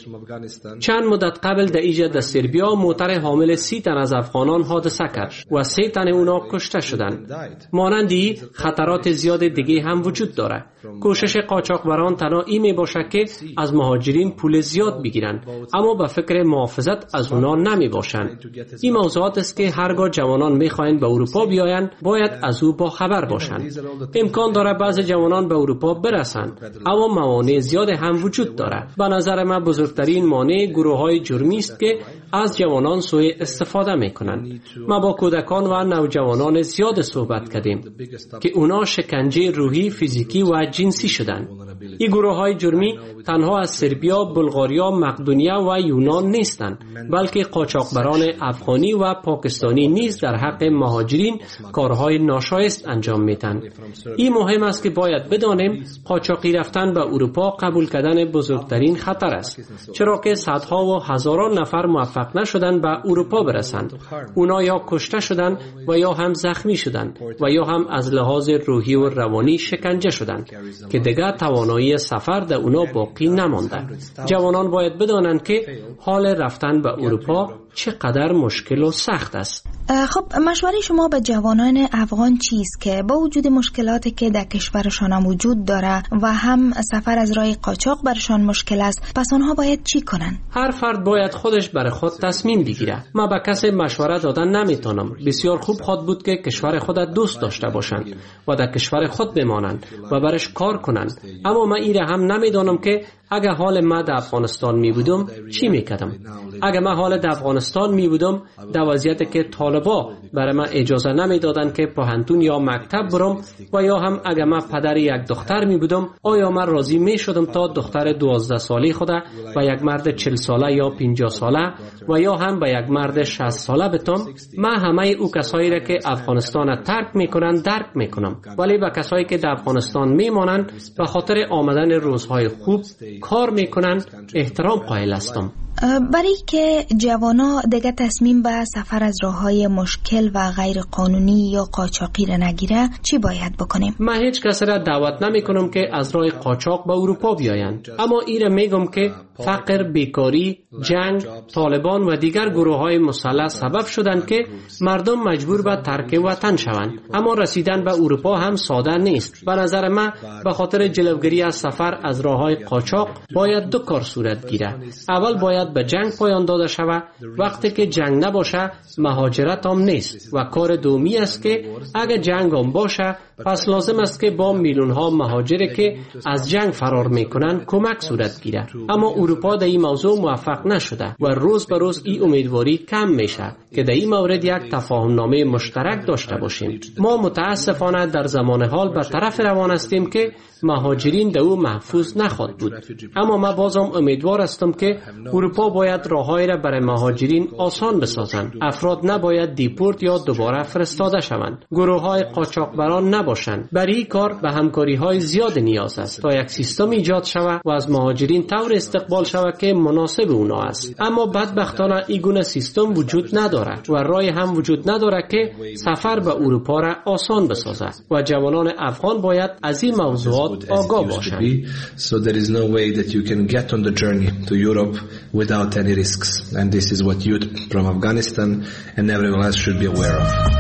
چند مدت قبل در ایجا در سربیا موتر حامل 30 تن از افغانان حادثه کرد و 3 تن اونا کشته شدند. مانندی خطرات زیاد دیگه هم وجود داره. کوشش قاچاقبران تنها این می باشه که از مهاجرین پول زیاد بگیرن، اما به فکر محافظت از اونا نمی باشن. این موضوعات است که هرگاه جوانان میخواین به اروپا بیاین باید از او با خبر باشن. امکان داره بعضی جوانان به اروپا برسن، اما موانع زیاد هم وجود داره. به نظر من بزرگترین مانع گروه‌های جرمی است که از جوانان سوء استفاده میکنن. ما با کودکان و نوجوانان زیاد صحبت کردیم که اونا شکنجه روحی، فیزیکی و جنسی شدن. این گروه‌های جرمی تنها از سربیا، بلغاریا، مقدونیه و یونان نیستند، بلکه قاچاقبران افغانی و پاکستانی نیز در حق مهاجرین کارهای ناشایست انجام میدن. این مهم است که باید بدانیم قاچاقی رفتن به اروپا قبول کردن بزرگترین خطر است، چرا که صدها و هزاران نفر موفق نشدن به اروپا برسند. اونا یا کشته شدند و یا هم زخمی شدند و یا هم از لحاظ روحی و روانی شکنجه شدند که دیگر توانایی سفر در اونا باقی نمانده. جوانان باید بدانند که حال رفتن به اروپا چقدر مشکل و سخت است. خب مشوره شما به جوانان افغان چیست که با وجود مشکلاتی که در کشورشان هم وجود داره و هم سفر از راه قاچاق برشان مشکل است، پس آنها باید چی کنن؟ هر فرد باید خودش برای خود تصمیم بگیره. من به کسی مشوره دادن نمیتونم. بسیار خوب خود بود که کشور خود دوست داشته باشند و در کشور خود بمانند و برش کار کنند، اما من ایره هم نمیدونم که اگه حال من در افغانستان می بودم چی میکردم. اگه من حال در افغانستان می بودم در وضعیتی که طالبا برای من اجازه نمیدادن که پوهنتون یا مکتب برم و یا هم اگه من پدر یک دختر می بودم، آیا من راضی می شدم تا دختر 12 ساله خود و یک مرد 40 ساله یا 50 ساله و یا هم به یک مرد 60 ساله بتم؟ من همه او کسایی را که افغانستان ترک میکنن درک میکنم، ولی به کسایی که در افغانستان میمانن به خاطر آمدن روزهای خوب کار میکنن احترام قائل هستم. برای که جوانا دیگه تصمیم به سفر از راههای مشکل و غیر قانونی یا قاچاقی را نگیره، چی باید بکنیم؟ من هیچ کس را دعوت نمی کنم که از راه قاچاق به اروپا بیایند، اما ایره میگم که فقر، بیکاری، جنگ، طالبان و دیگر گروه‌های مسلح سبب شدند که مردم مجبور به ترک وطن شوند. اما رسیدن به اروپا هم ساده نیست. به نظر من به خاطر جلوگیری از سفر از راههای قاچاق باید 2 کار صورت گیره. اول باید به جنگ پایان داده شود. وقتی که جنگ نباشه مهاجرت هم نیست و کار دومی است که اگه جنگ هم باشه پس لازم است که با میلیون ها مهاجری که از جنگ فرار میکنن کمک صورت گیره. اما اروپا در این موضوع موفق نشده و روز به روز این امیدواری کم میشه که در این مورد یک تفاهم نامه مشترک داشته باشیم. ما متاسفانه در زمان حال به طرف روان هستیم که مهاجرین در او محفوظ نخواهد بود. اما من بازم امیدوار هستم که اروپا باید راههایی را برای مهاجرین آسان بسازند. افراد نباید دیپورت یا دوباره فرستاده شوند. گروه‌های قاچاقبران نباشند. برای این کار به همکاری‌های زیاد نیاز است تا یک سیستم ایجاد شود و از مهاجرین طور استقبال شود که مناسب اونا است. اما بدبختانه این گونه سیستم وجود ندارد و راهی هم وجود ندارد که سفر به اروپا را آسان بسازد و جوانان افغان باید از این موضوعات آگاه باشند. So there is no way that you can get on the journey to Europe without any risks, and this is what youth from Afghanistan and everyone else should be aware of.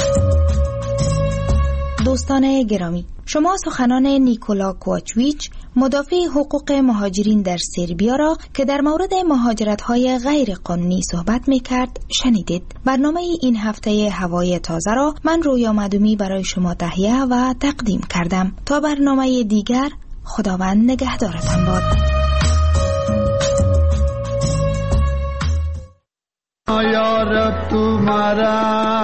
دوستان گرامی، شما سخنان نیکولا کوچویچ مدافع حقوق مهاجرین در سربیا را که در مورد مهاجرت‌های غیر قانونی صحبت می‌کرد شنیدید. برنامه این هفته هوای تازه را من رویا معدومی برای شما تهیه و تقدیم کردم. تا برنامه دیگر، خداوند نگهدارتان باد. یارب تمہارا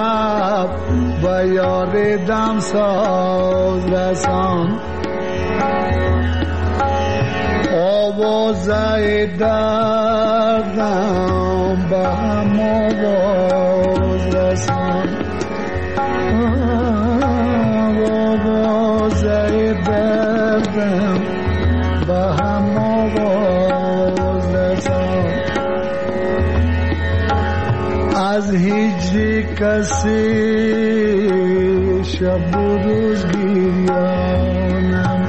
و یار دم ساز رسان آواز دردم به هم آواز رسان آواز دردم به هم آواز رسان از هجر کسی شب و روز گریانم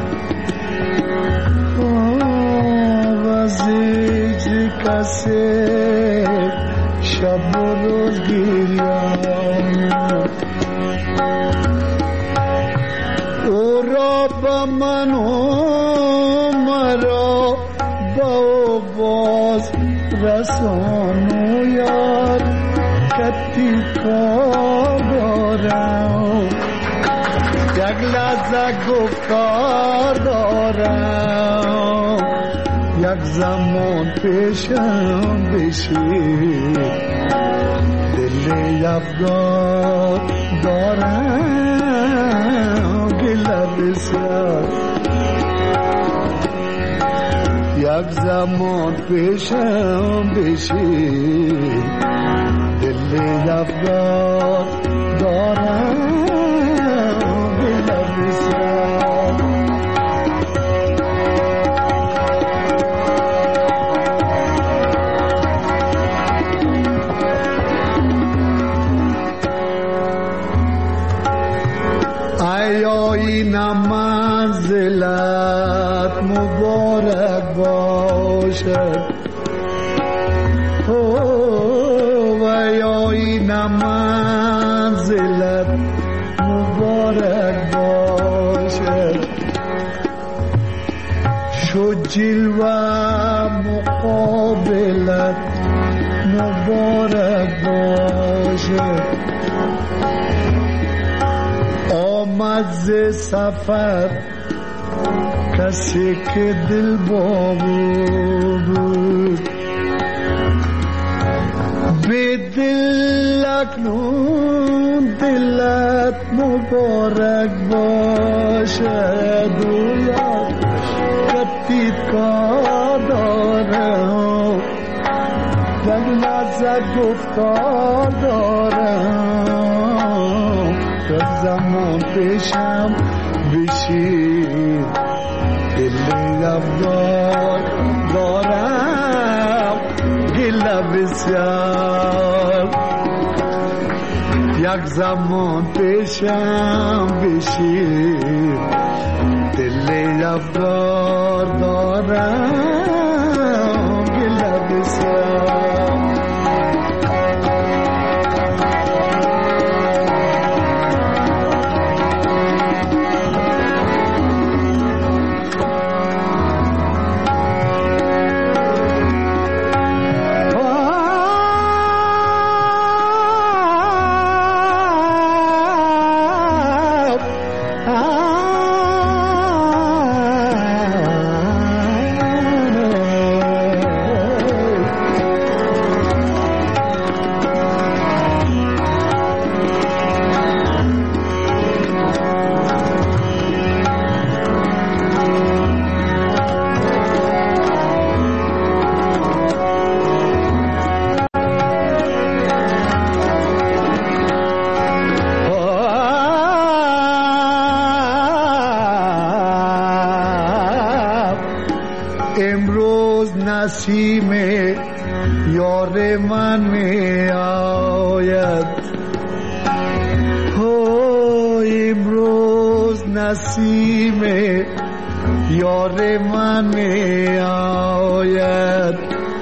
از هجر کسی شب و روز گریانم او را با من و مرا با باز رسانو یار کتی کار دارم یک لحظه گفتار دارم یک زمان پیشم بشی دل افگار دارم گله بسیار یک زمان پیشم بشی دل افگار دارم گله بسیار این منزلت مبارک باشد و یا این منزلت مبارک باشد شو جلوه مقابلت مبارک باشد آمد ز سفر کسی که دل بود به دل اکنون دلت مبارک باشد و یاد کتیت کار دارم در لحظه گفتار دارم در زمان پیشم بشی دل افگار دارم گله بسیار یک زمان پیشم بشی دل افگار دارم گله بسیار نسیم یار من می آید امروز نسیم یار من می آید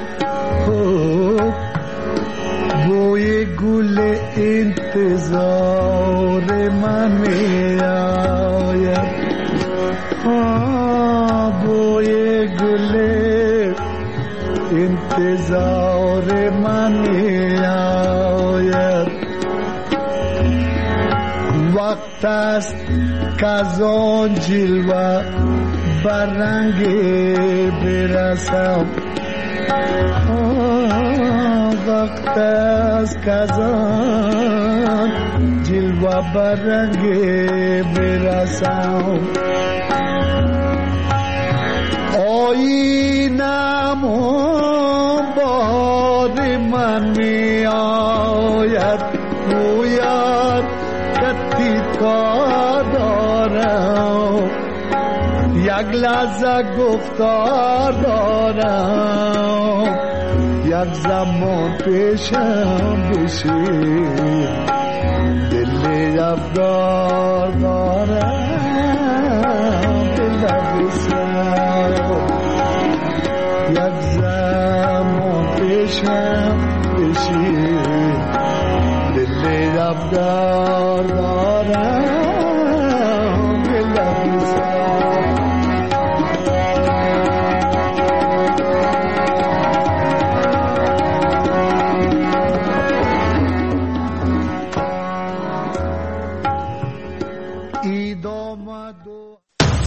بوی گل انتظار من می آید بوی گله انتظار من آید وقت است که از آن جلوه بر رنگ برسم وقت است که از آن جلوه بر رنگ برسم آینم باد من می آید گوید که کار دارم یک لحظه گفتار دارم یک زمان پیشم بشی دل افگار دارم